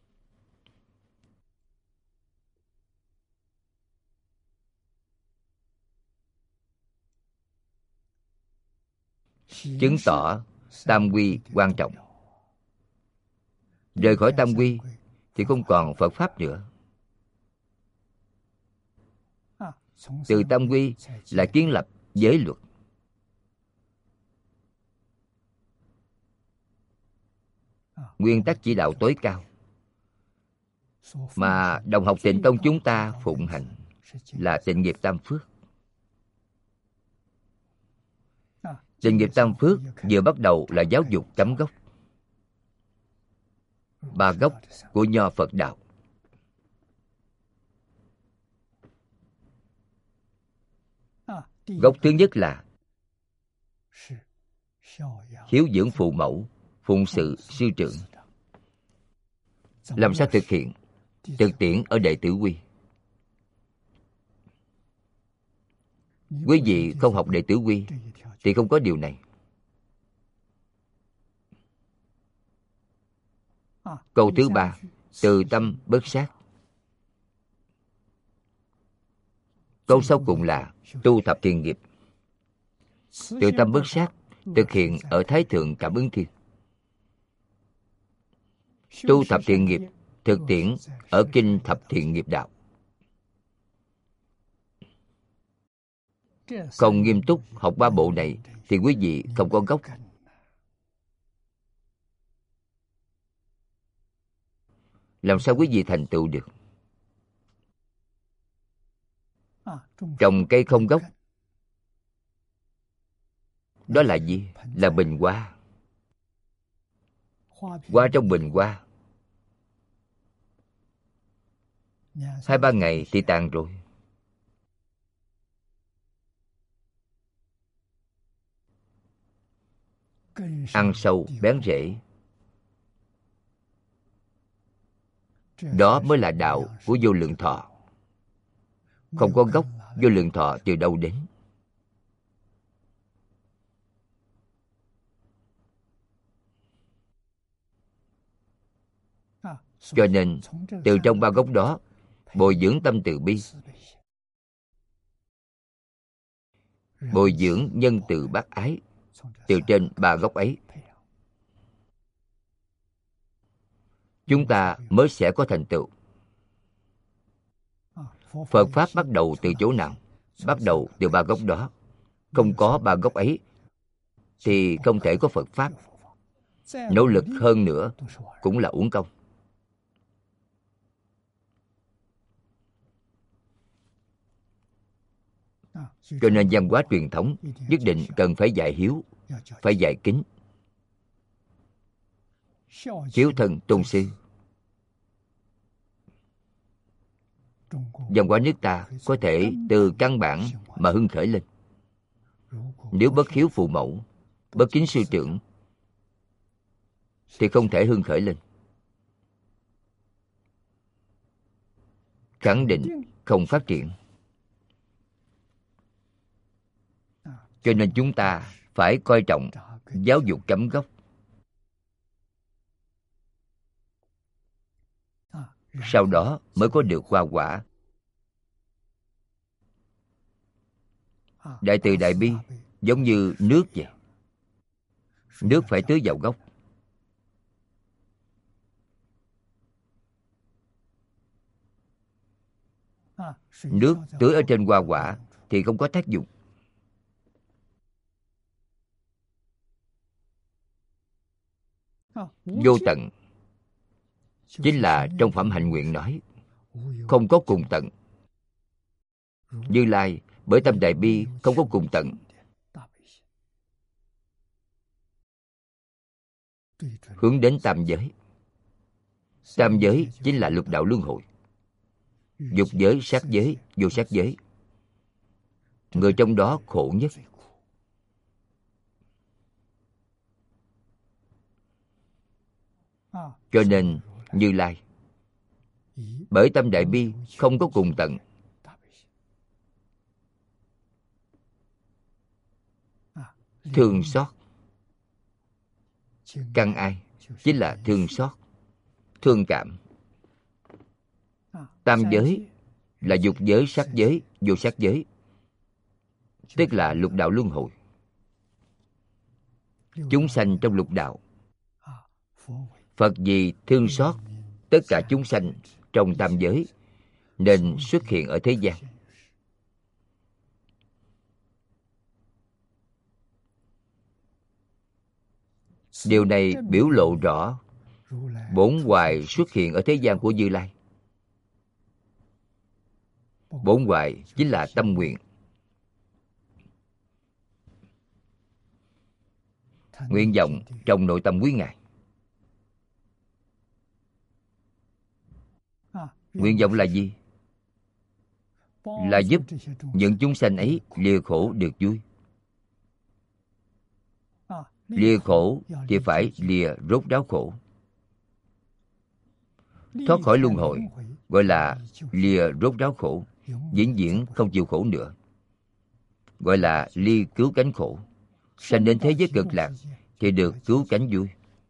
Chứng tỏ tam quy quan trọng. Rời khỏi tam quy thì không còn Phật Pháp nữa. Từ tam quy là kiến lập giới luật. nguyên tắc chỉ đạo tối cao mà đồng học Tịnh Tông chúng ta phụng hành là tịnh nghiệp tam phước. Tịnh nghiệp tam phước vừa bắt đầu là giáo dục cắm gốc, 3 gốc của nho Phật đạo. Gốc thứ nhất là hiếu dưỡng phụ mẫu, phụng sự sư trưởng. Làm sao thực hiện? Thực tiễn ở Đệ Tử Quy. Quý vị không học Đệ Tử Quy thì không có điều này. Câu thứ 3, từ tâm bất sát. Câu sau cùng là tu thập thiện nghiệp. Từ tâm bất sát thực hiện ở Thái Thượng Cảm Ứng Thiên. Tu thập thiện nghiệp thực tiễn ở Kinh Thập Thiện Nghiệp Đạo. Không nghiêm túc học 3 bộ này thì quý vị không có gốc. Làm sao quý vị thành tựu được? Trồng cây không gốc, đó là gì? Là bình hoa. Hoa trong bình hoa 2-3 ngày thì tàn rồi. Ăn sâu bén rễ, đó mới là đạo của vô lượng thọ. Không có gốc, vô lượng thọ từ đâu đến? Cho nên từ trong 3 gốc đó bồi dưỡng tâm từ bi, bồi dưỡng nhân từ bác ái. Từ trên 3 gốc ấy chúng ta mới sẽ có thành tựu. Phật Pháp bắt đầu từ chỗ nào? Bắt đầu từ 3 gốc đó. Không có 3 gốc ấy thì không thể có Phật Pháp. Nỗ lực hơn nữa cũng là uổng công. Cho nên văn hóa truyền thống nhất định cần phải dạy hiếu, phải dạy kính. Hiếu thân tôn sư. Văn hóa nước ta có thể từ căn bản mà hưng khởi lên. Nếu bất hiếu phụ mẫu, bất kính sư trưởng thì không thể hưng khởi lên. Khẳng định không phát triển. Cho nên chúng ta phải coi trọng giáo dục cắm gốc. Sau đó mới có được hoa quả. Đại từ đại bi giống như nước vậy. Nước phải tưới vào gốc. Nước tưới ở trên hoa quả thì không có tác dụng. Vô tận chính là trong phẩm hạnh nguyện nói, không có cùng tận. Như Lai bởi tâm đại bi không có cùng tận. Hướng đến tam giới. Tam giới chính là lục đạo luân hồi. Dục giới, sát giới, vô sát giới. Người trong đó khổ nhất. Cho nên Như Lai bởi tâm đại bi không có cùng tận. Thương xót. Căn ai chính là thương xót, thương cảm. Tam giới là dục giới, sát giới, vô sát giới, tức là lục đạo luân hồi. Chúng sanh trong lục đạo, Phật vì thương xót tất cả chúng sanh trong tam giới nên xuất hiện ở thế gian. Điều này biểu lộ rõ Bổn hoài xuất hiện ở thế gian của Như Lai. Bổn hoài chính là tâm nguyện. Nguyện vọng trong nội tâm quý Ngài. Nguyện vọng là gì? Là giúp những chúng sanh ấy lìa khổ được vui. Lìa khổ thì phải lìa rốt ráo khổ. Thoát khỏi luân hồi gọi là lìa rốt ráo khổ, vĩnh viễn không chịu khổ nữa, gọi là ly cứu cánh khổ. Sanh đến thế giới cực lạc thì được cứu cánh vui.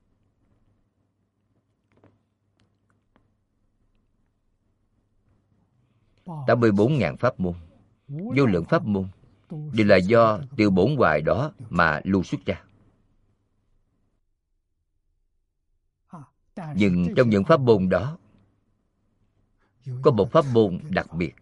Tám mươi 4.000 pháp môn, vô lượng pháp môn đều là do từ bổn hoài đó mà lưu xuất ra. Nhưng trong những pháp môn đó có một pháp môn đặc biệt,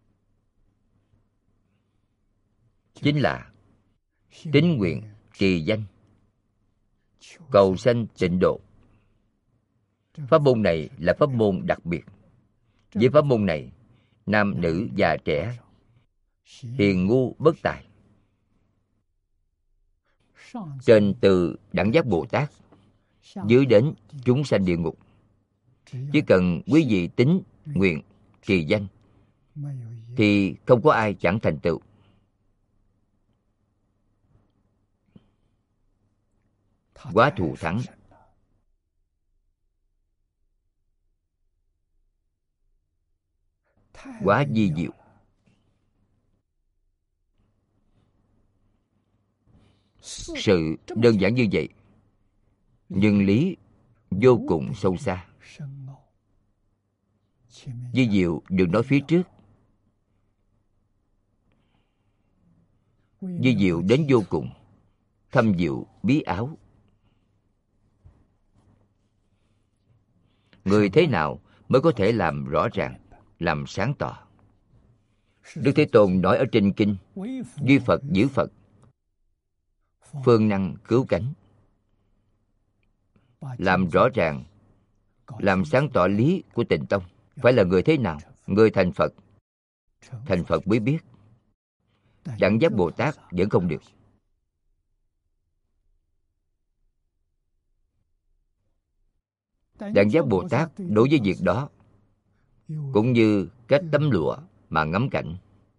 chính là tín nguyện trì danh cầu sanh tịnh độ. Pháp môn này là pháp môn đặc biệt. Với pháp môn này, nam nữ già trẻ, hiền ngu bất tài, trên từ đẳng giác Bồ Tát, dưới đến chúng sanh địa ngục, chỉ cần quý vị tín nguyện trì danh thì không có ai chẳng thành tựu. Quá thù thắng. Quá vi diệu. Sự đơn giản như vậy, nhưng lý vô cùng sâu xa. Vi diệu được nói phía trước. Vi diệu đến vô cùng, thâm diệu bí áo. Người thế nào mới có thể làm rõ ràng, làm sáng tỏ? Đức Thế Tôn nói ở trên kinh: duy Phật giữ Phật, phương năng cứu cánh. Làm rõ ràng, làm sáng tỏ lý của Tịnh Tông. Phải là người thế nào? Người thành Phật. Thành Phật mới biết. Đẳng giác Bồ Tát vẫn không được. Đẳng giác Bồ Tát đối với việc đó cũng như cách tấm lụa mà ngắm cảnh.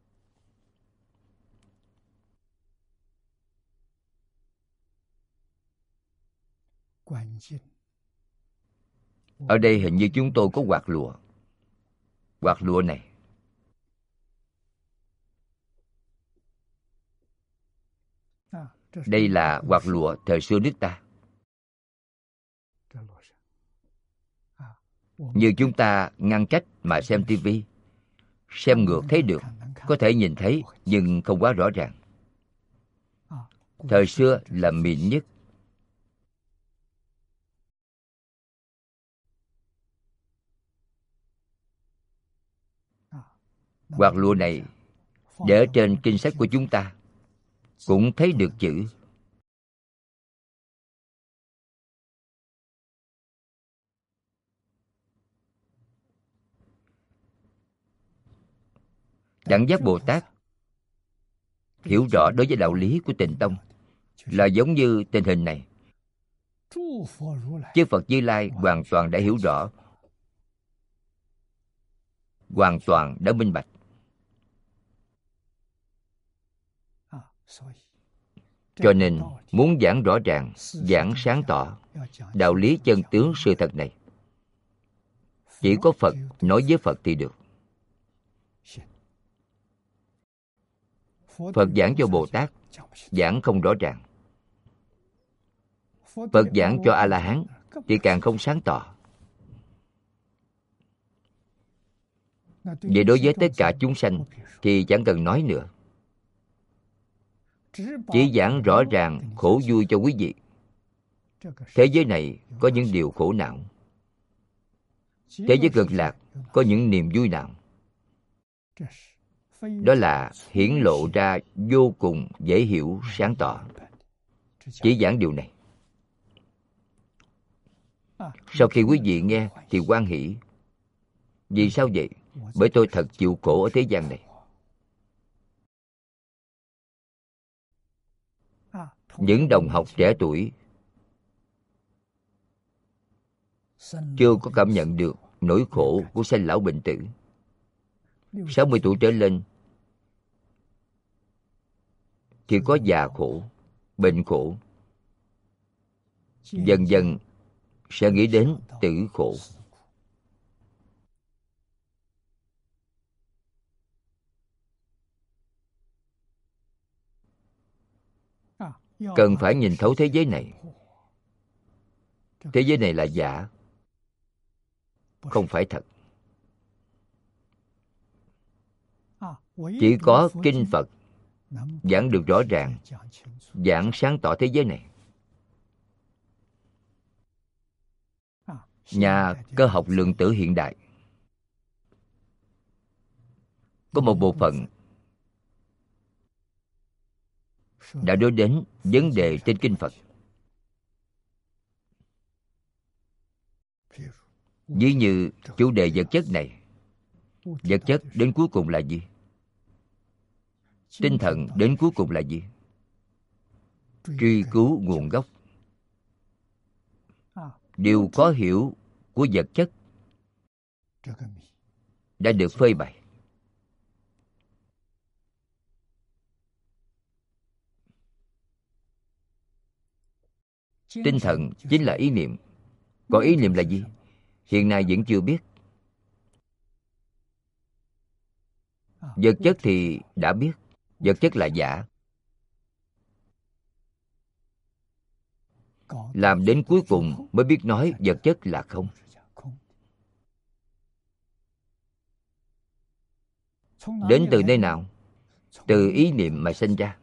Ở đây hình như chúng tôi có quạt lụa. Quạt lụa này đây là quạt lụa thời xưa nước ta. Như chúng ta ngăn cách mà xem tivi, xem ngược thấy được, có thể nhìn thấy nhưng không quá rõ ràng. Thời xưa là mịn nhất. Quạt lụa này để ở trên kinh sách của chúng ta cũng thấy được chữ. Đẳng giác Bồ Tát hiểu rõ đối với đạo lý của Tịnh Tông là giống như tình hình này. Chư Phật Như Lai hoàn toàn đã hiểu rõ, hoàn toàn đã minh bạch. Cho nên muốn giảng rõ ràng, giảng sáng tỏ đạo lý chân tướng sự thật này, chỉ có Phật nói với Phật thì được. Phật giảng cho Bồ Tát giảng không rõ ràng. Phật giảng cho A-la-hán thì càng không sáng tỏ. Vậy đối với tất cả chúng sanh thì chẳng cần nói nữa. Chỉ giảng rõ ràng khổ vui cho quý vị. Thế giới này có những điều khổ não, thế giới cực lạc có những niềm vui nào. Đó là hiển lộ ra vô cùng dễ hiểu sáng tỏ. Chỉ giảng điều này. Sau khi quý vị nghe thì hoan hỷ. Vì sao vậy? Bởi tôi thật chịu khổ ở thế gian này. Những đồng học trẻ tuổi chưa có cảm nhận được nỗi khổ của sanh lão bệnh tử. 60 tuổi trở lên thì có già khổ, bệnh khổ. Dần dần sẽ nghĩ đến tử khổ. Cần phải nhìn thấu thế giới này. Thế giới này là giả, không phải thật. Chỉ có kinh Phật giảng được rõ ràng, giảng sáng tỏ thế giới này. Nhà cơ học lượng tử hiện đại có một bộ phận đã nói đến vấn đề trên kinh Phật. Ví như chủ đề vật chất này, vật chất đến cuối cùng là gì? Tinh thần đến cuối cùng là gì? Truy cứu nguồn gốc. Điều có hiểu của vật chất đã được phơi bày. Tinh thần chính là ý niệm. Còn ý niệm là gì? Hiện nay vẫn chưa biết. Vật chất thì đã biết. Vật chất là giả. Làm đến cuối cùng mới biết nói vật chất là không. Đến từ nơi nào? Từ ý niệm mà sinh ra.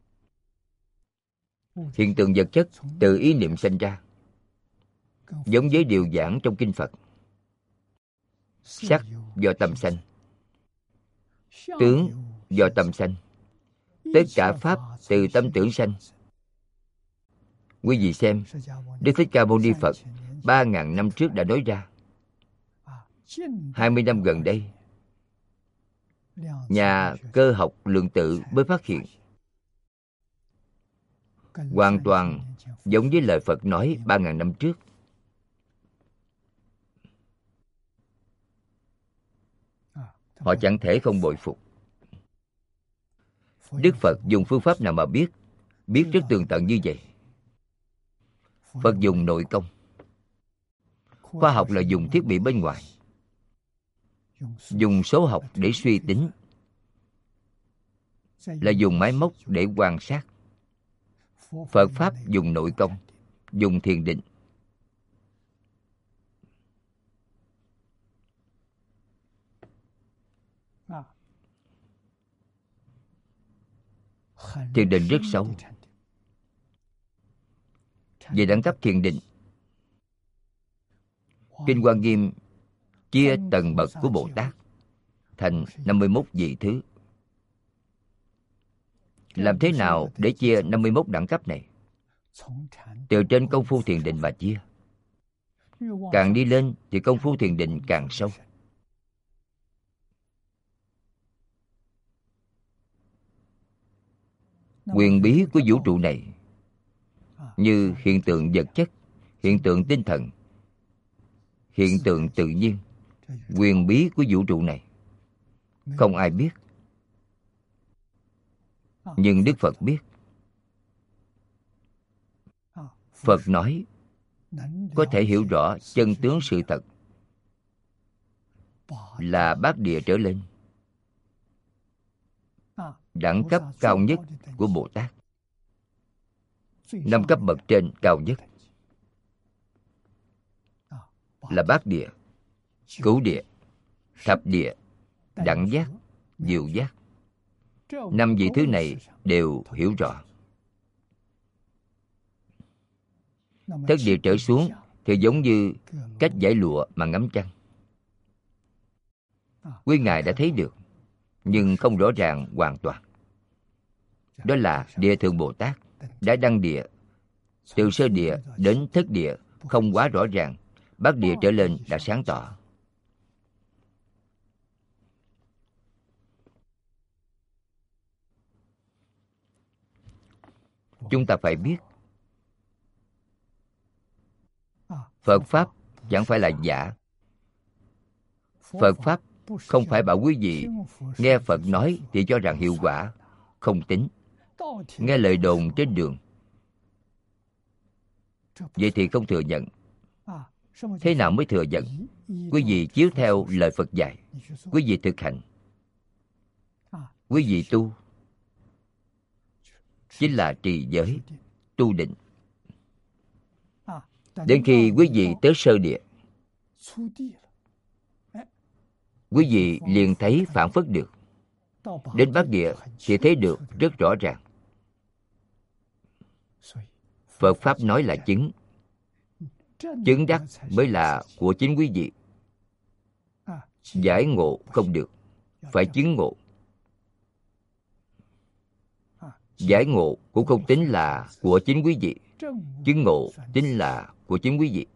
Hiện tượng vật chất từ ý niệm sinh ra. Giống với điều giảng trong kinh Phật. Sắc do tâm sanh, tướng do tâm sanh, tất cả pháp từ tâm tưởng sanh. Quý vị xem, Đức Thích Ca Mâu Ni Phật 3.000 năm trước đã nói ra. 20 năm gần đây, nhà cơ học lượng tử mới phát hiện. Hoàn toàn giống với lời Phật nói 3.000 năm trước. Họ chẳng thể không bội phục. Đức Phật dùng phương pháp nào mà biết rất tường tận như vậy? Phật dùng nội công. Khoa học là dùng thiết bị bên ngoài, dùng số học để suy tính, là dùng máy móc để quan sát. Phật Pháp dùng nội công, dùng thiền định. Thiền định rất sâu. Về đẳng cấp thiền định, Kinh Hoa Nghiêm chia tầng bậc của Bồ Tát thành 51 vị thứ. Làm thế nào để chia 51 đẳng cấp này? Từ trên công phu thiền định mà chia. Càng đi lên thì công phu thiền định càng sâu. Quyền bí của vũ trụ này, như hiện tượng vật chất, hiện tượng tinh thần, hiện tượng tự nhiên, quyền bí của vũ trụ này không ai biết, nhưng Đức Phật biết. Phật nói có thể hiểu rõ chân tướng sự thật là bát địa trở lên, đẳng cấp cao nhất của Bồ Tát. 5 cấp bậc trên cao nhất là bát địa, cửu địa, thập địa, đẳng giác, diệu giác. 5 vị thứ này đều hiểu rõ. Thất địa trở xuống thì giống như cách giải lụa mà ngắm trăng. Quý ngài đã thấy được, nhưng không rõ ràng hoàn toàn. Đó là Địa Thượng Bồ Tát đã đăng địa, từ sơ địa đến thất địa không quá rõ ràng, Bát địa trở lên đã sáng tỏ. Chúng ta phải biết, Phật Pháp chẳng phải là giả. Phật Pháp không phải bảo quý vị nghe Phật nói thì cho rằng hiệu quả, không tính. Nghe lời đồn trên đường, vậy thì không thừa nhận. Thế nào mới thừa nhận? Quý vị chiếu theo lời Phật dạy, quý vị thực hành, quý vị tu, chính là trì giới, tu định. Đến khi quý vị tới sơ địa, quý vị liền thấy phản phất được. Đến bát địa thì thấy được rất rõ ràng. Phật Pháp nói là chứng. Chứng đắc mới là của chính quý vị. Giải ngộ không được, phải chứng ngộ. Giải ngộ cũng không tính là của chính quý vị. Chứng ngộ tính là của chính quý vị.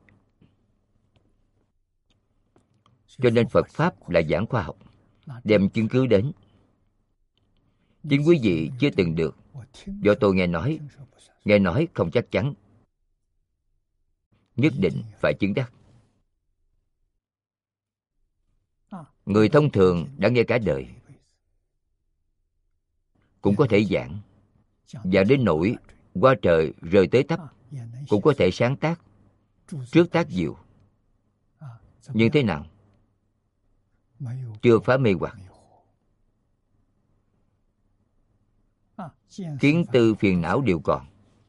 Cho nên Phật Pháp là giảng khoa học, đem chứng cứ đến. Chính quý vị chưa từng được, do tôi nghe nói không chắc chắn. Nhất định phải chứng đắc. Người thông thường đã nghe cả đời, cũng có thể giảng, và đến nỗi qua trời rơi tới thấp, cũng có thể sáng tác, trước tác diệu. Nhưng thế nào? Chưa phá mê hoặc. Kiến tư phiền não đều còn.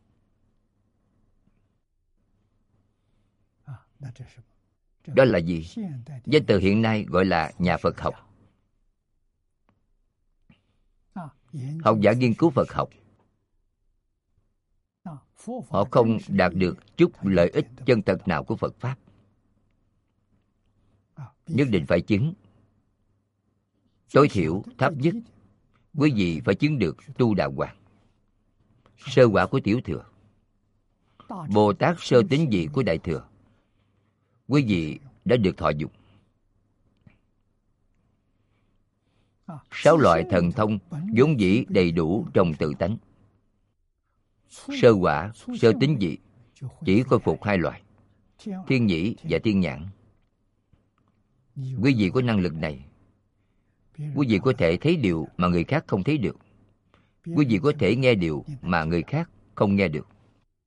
Đó là gì? Danh từ hiện nay gọi là nhà Phật học. Học giả nghiên cứu Phật học, họ không đạt được chút lợi ích chân thật nào của Phật Pháp. Nhất định phải chứng. Tối thiểu, thấp nhất, quý vị phải chứng được tu đà hoàng, sơ quả của tiểu thừa, Bồ Tát sơ tín vị của đại thừa. Quý vị đã được thọ dụng. 6 loại thần thông vốn dĩ đầy đủ trong tự tánh. Sơ quả, sơ tín vị chỉ khôi phục 2 loại, thiên nhĩ và thiên nhãn. Quý vị có năng lực này, quý vị có thể thấy điều mà người khác không thấy được. Quý vị có thể nghe điều mà người khác không nghe được.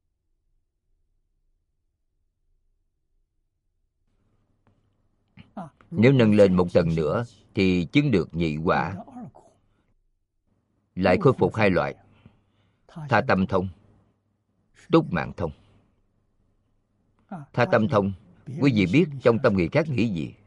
Nếu nâng lên một tầng nữa thì chứng được nhị quả, lại khôi phục 2 loại, tha tâm thông, túc mạng thông. Tha tâm thông, quý vị biết trong tâm người khác nghĩ gì.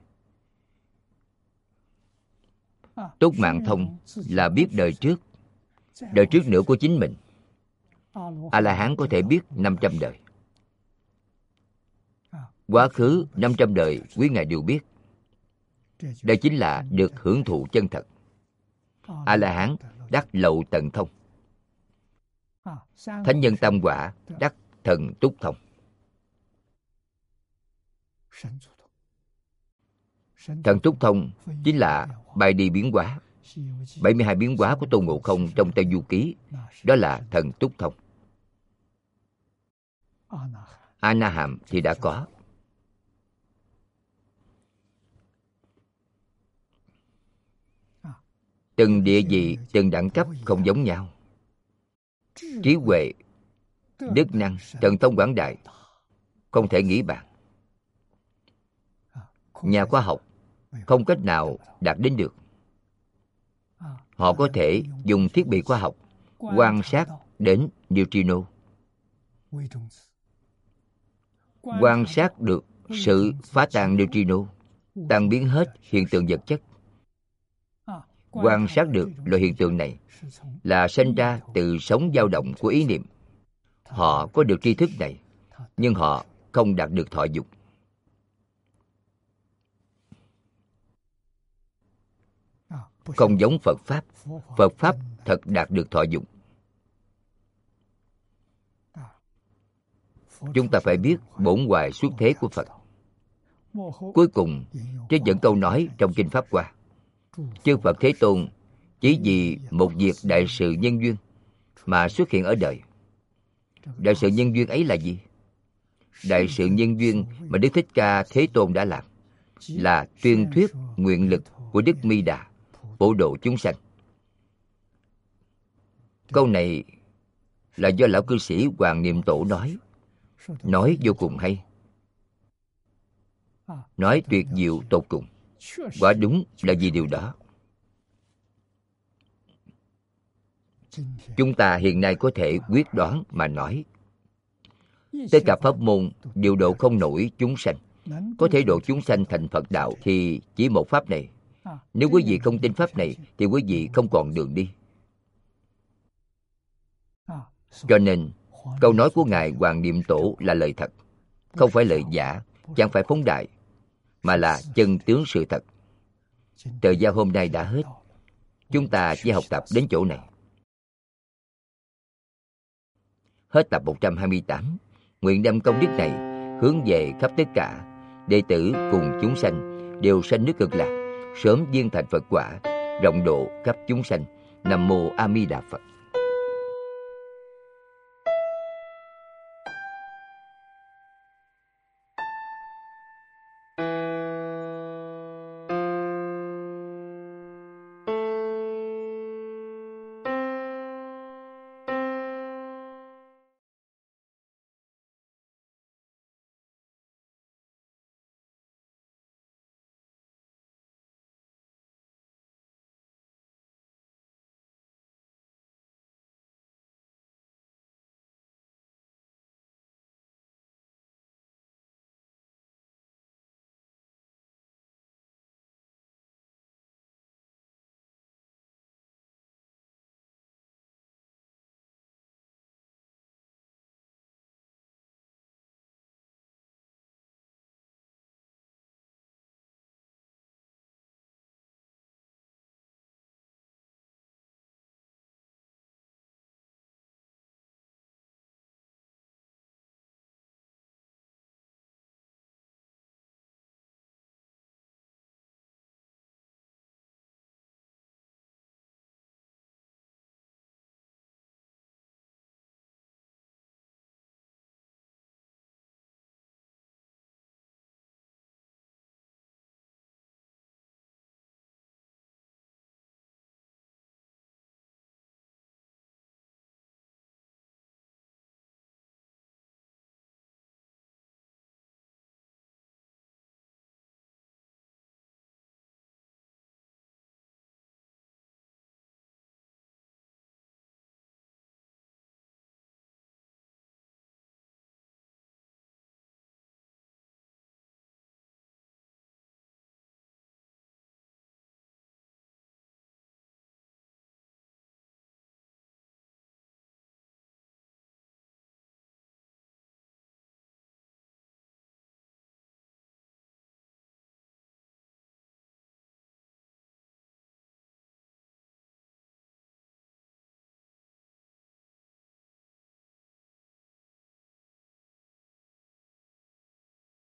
Túc mạng thông là biết đời trước nữa của chính mình. A-la-hán có thể biết 500 đời. Quá khứ 500 đời quý ngài đều biết. Đây chính là được hưởng thụ chân thật. A-la-hán đắc lậu tận thông. Thánh nhân tam quả đắc thần túc thông. Thần túc thông chính là bài đi biến hóa. 72 biến hóa của Tôn Ngộ Không trong Tây Du Ký, đó là thần túc thông. A-na-hàm thì đã có. Từng địa vị, từng đẳng cấp không giống nhau. Trí huệ, đức năng, thần thông quảng đại không thể nghĩ bàn. Nhà khoa học không cách nào đạt đến được. Họ có thể dùng thiết bị khoa học quan sát đến neutrino, quan sát được sự phá tan neutrino, tan biến hết hiện tượng vật chất. Quan sát được loại hiện tượng này là sinh ra từ sóng dao động của ý niệm. Họ có được tri thức này, nhưng họ không đạt được thọ dụng. Không giống Phật Pháp. Phật Pháp thật đạt được thọ dụng. Chúng ta phải biết bổn hoài xuất thế của Phật. Cuối cùng, trích dẫn câu nói trong Kinh Pháp Hoa. Chư Phật Thế Tôn chỉ vì một việc đại sự nhân duyên mà xuất hiện ở đời. Đại sự nhân duyên ấy là gì? Đại sự nhân duyên mà Đức Thích Ca Thế Tôn đã làm là tuyên thuyết nguyện lực của Đức Mi Đà, phổ độ chúng sanh. Câu này là do lão cư sĩ Hoàng Niệm Tổ nói vô cùng hay, nói tuyệt diệu tột cùng. Quả đúng là vì điều đó. Chúng ta hiện nay có thể quyết đoán mà nói, tất cả pháp môn đều độ không nổi chúng sanh. Có thể độ chúng sanh thành Phật đạo thì chỉ một pháp này. Nếu quý vị không tin pháp này thì quý vị không còn đường đi. Cho nên, câu nói của Ngài Hoàng Niệm Tổ là lời thật, không phải lời giả, chẳng phải phóng đại, mà là chân tướng sự thật. Thời gian hôm nay đã hết. Chúng ta chỉ học tập đến chỗ này. Hết tập 128. Nguyện đem công đức này hướng về khắp tất cả đệ tử cùng chúng sanh đều sanh nước Cực Lạc, sớm viên thành Phật quả, rộng độ khắp chúng sanh. Nam mô A Di Đà Phật.